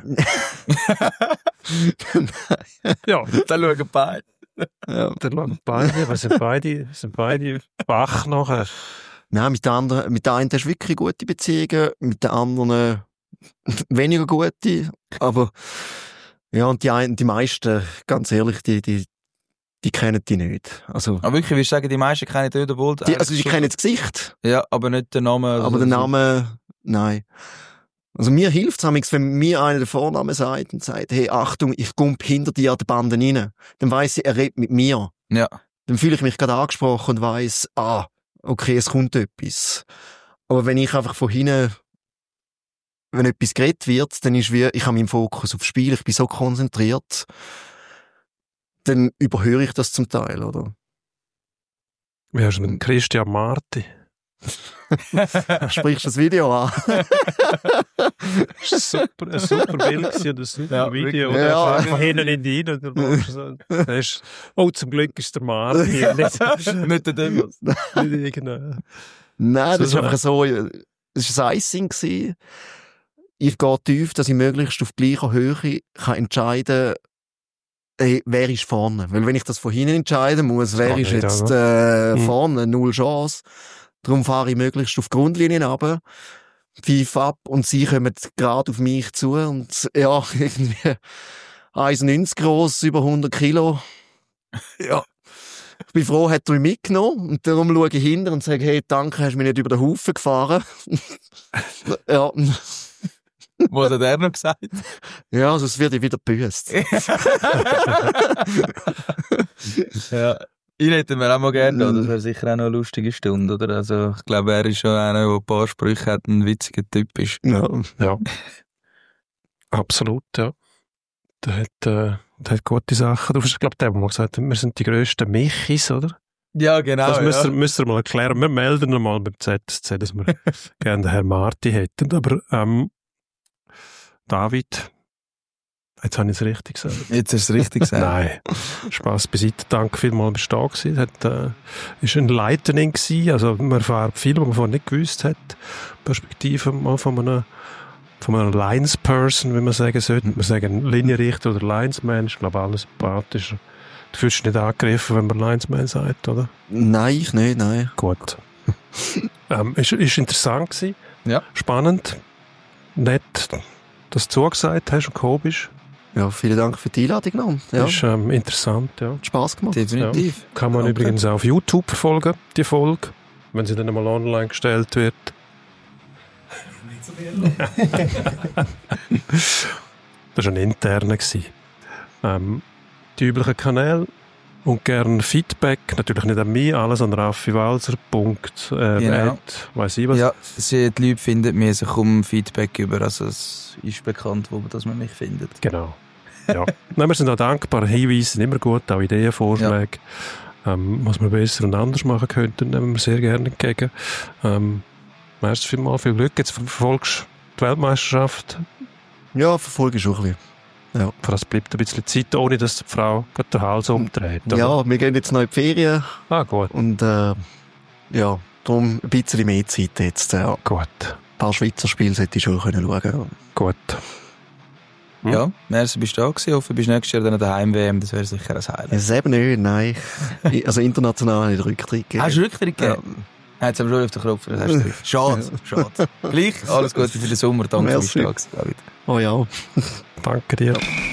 Ja, dann schauen beide. Ja, dann schauen beide. Wir sind beide, sind beide wach nachher. Nein, mit der anderen, mit der einen hast du wirklich gute Beziehungen, mit der anderen weniger gute. Aber, ja, und die einen, die meisten, ganz ehrlich, die, die, die kennen die nicht. Also. Aber wirklich, wie sagen, die meisten kennen die wohl. Die, also, die kennen das Gesicht. Ja, aber nicht den Namen. Also aber den Namen, nein. Also mir hilft es, wenn mir einer den Vornamen sagt und sagt, hey, Achtung, ich gump hinter dir an die Bande rein. Dann weiss ich, er redet mit mir. Ja. Dann fühle ich mich gerade angesprochen und weiss, ah, okay, es kommt etwas. Aber wenn ich einfach von hinten, wenn etwas geredet wird, dann ist wie, ich habe meinen Fokus aufs Spiel, ich bin so konzentriert, dann überhöre ich das zum Teil, oder? Wie hast du mit Christian Marti? Sprichst du das Video an? Das ist super, ein super Bild gewesen, ein super Ja, Video. wirklich. Ja. Von hinten in die rein. Und dann so, das ist, oh, zum Glück ist der Marti. Nicht, Nicht der Demos. nicht irgendein... Nein, das So, war einfach so, es war ein Icing gewesen. Ich gehe tief, dass ich möglichst auf gleicher Höhe kann entscheiden kann, hey, wer ist vorne. Weil wenn ich das von hinten entscheiden muss, wer ist nicht, jetzt äh, Mhm. vorne, null Chance. Darum fahre ich möglichst auf die Grundlinien runter, pfeife ab und sie kommen gerade auf mich zu und ja, irgendwie eins neunzig gross, über hundert Kilo. Ja. Ich bin froh, hat er mich mitgenommen und darum schaue ich hinter und sage, hey, danke, hast du mich nicht über den Haufen gefahren. Ja. Was hat er noch gesagt? Ja, sonst werde ich wieder gebüßt. Ja. Ihn hätten wir auch mal gerne da. Das wäre sicher auch noch eine lustige Stunde, oder? Also, ich glaube, er ist schon einer, der ein paar Sprüche hat, ein witziger Typ ist. Ja. Ja. Absolut, ja. Der hat, äh, der hat gute Sachen. Du hast, glaube ich, der hat mal gesagt, wir sind die grössten Michis, oder? Genau, Ja, genau. das müsst ihr, ja. müsst ihr mal erklären. Wir melden ihn mal beim Z S C, dass wir gerne den Herrn Marti hätten. Aber, ähm, David, jetzt habe ich es richtig gesagt. Jetzt hast du es richtig gesagt. Nein, Spass beiseite. Danke vielmals, dass du da gewesen. Hat, äh, ist ein Lightning gewesen. Also, man erfährt viel, was man vorher nicht gewusst hat. Perspektive mal von einer, von einer Linesperson, wie man sagen sollte. Man sagen Linienrichter oder Linesman. Ich glaube, alles sympathischer. Du fühlst dich nicht angegriffen, wenn man Linesman sagt, oder? Nein, ich nicht, nein. Gut. ähm, ist, ist interessant gewesen. Ja. Spannend. Nett, dass du zugesagt hast und gekommen bist. Ja, vielen Dank für die Einladung noch. Ja, Ist ähm, interessant, ja. hat Spass gemacht. Definitiv. Kann man Danke. übrigens auch auf YouTube verfolgen, die Folge, wenn sie dann einmal online gestellt wird. Das war ein interner. Ähm, die üblichen Kanäle und gerne Feedback, natürlich nicht an mich, alles an raffiwalzer Punkt net, äh, Genau. at, weiss ich was. Ja, sie, die Leute finden mir sich um Feedback über. Also, es ist bekannt, wo dass man mich findet. Genau. Ja. Nein, wir sind auch dankbar. Hinweise sind immer gut, auch Ideenvorschläge. Ähm, was wir besser und anders machen könnten, nehmen wir sehr gerne entgegen. Ähm, merci vielmals, viel Glück. Jetzt verfolgst du die Weltmeisterschaft. Ja, verfolge ich schon ein bisschen. Ja. Für das bleibt ein bisschen Zeit, ohne dass die Frau gerade den Hals umdreht. oder? Ja, wir gehen jetzt noch in die Ferien Ah, gut. und äh, ja, darum ein bisschen mehr Zeit jetzt. Ja. Ein Gut. paar Schweizer Spiele sollte ich schon können schauen. Gut. Hm. Ja, merci, bist du da gewesen. Ich hoffe, du bist nächstes Jahr dann an der Heim-W M. Das wäre sicher ein Highlight. Es eben nicht, nein. Ich- Also international habe ich den Rücktritt gegeben. Hast du Rücktritt gegeben? Ja. Jetzt haben wir schon auf den Knopf. Das hast du schade, schade. Gleich, alles Gute für den Sommer. Danke, Merci. dass du da gewesen, David. Oh ja. Danke dir.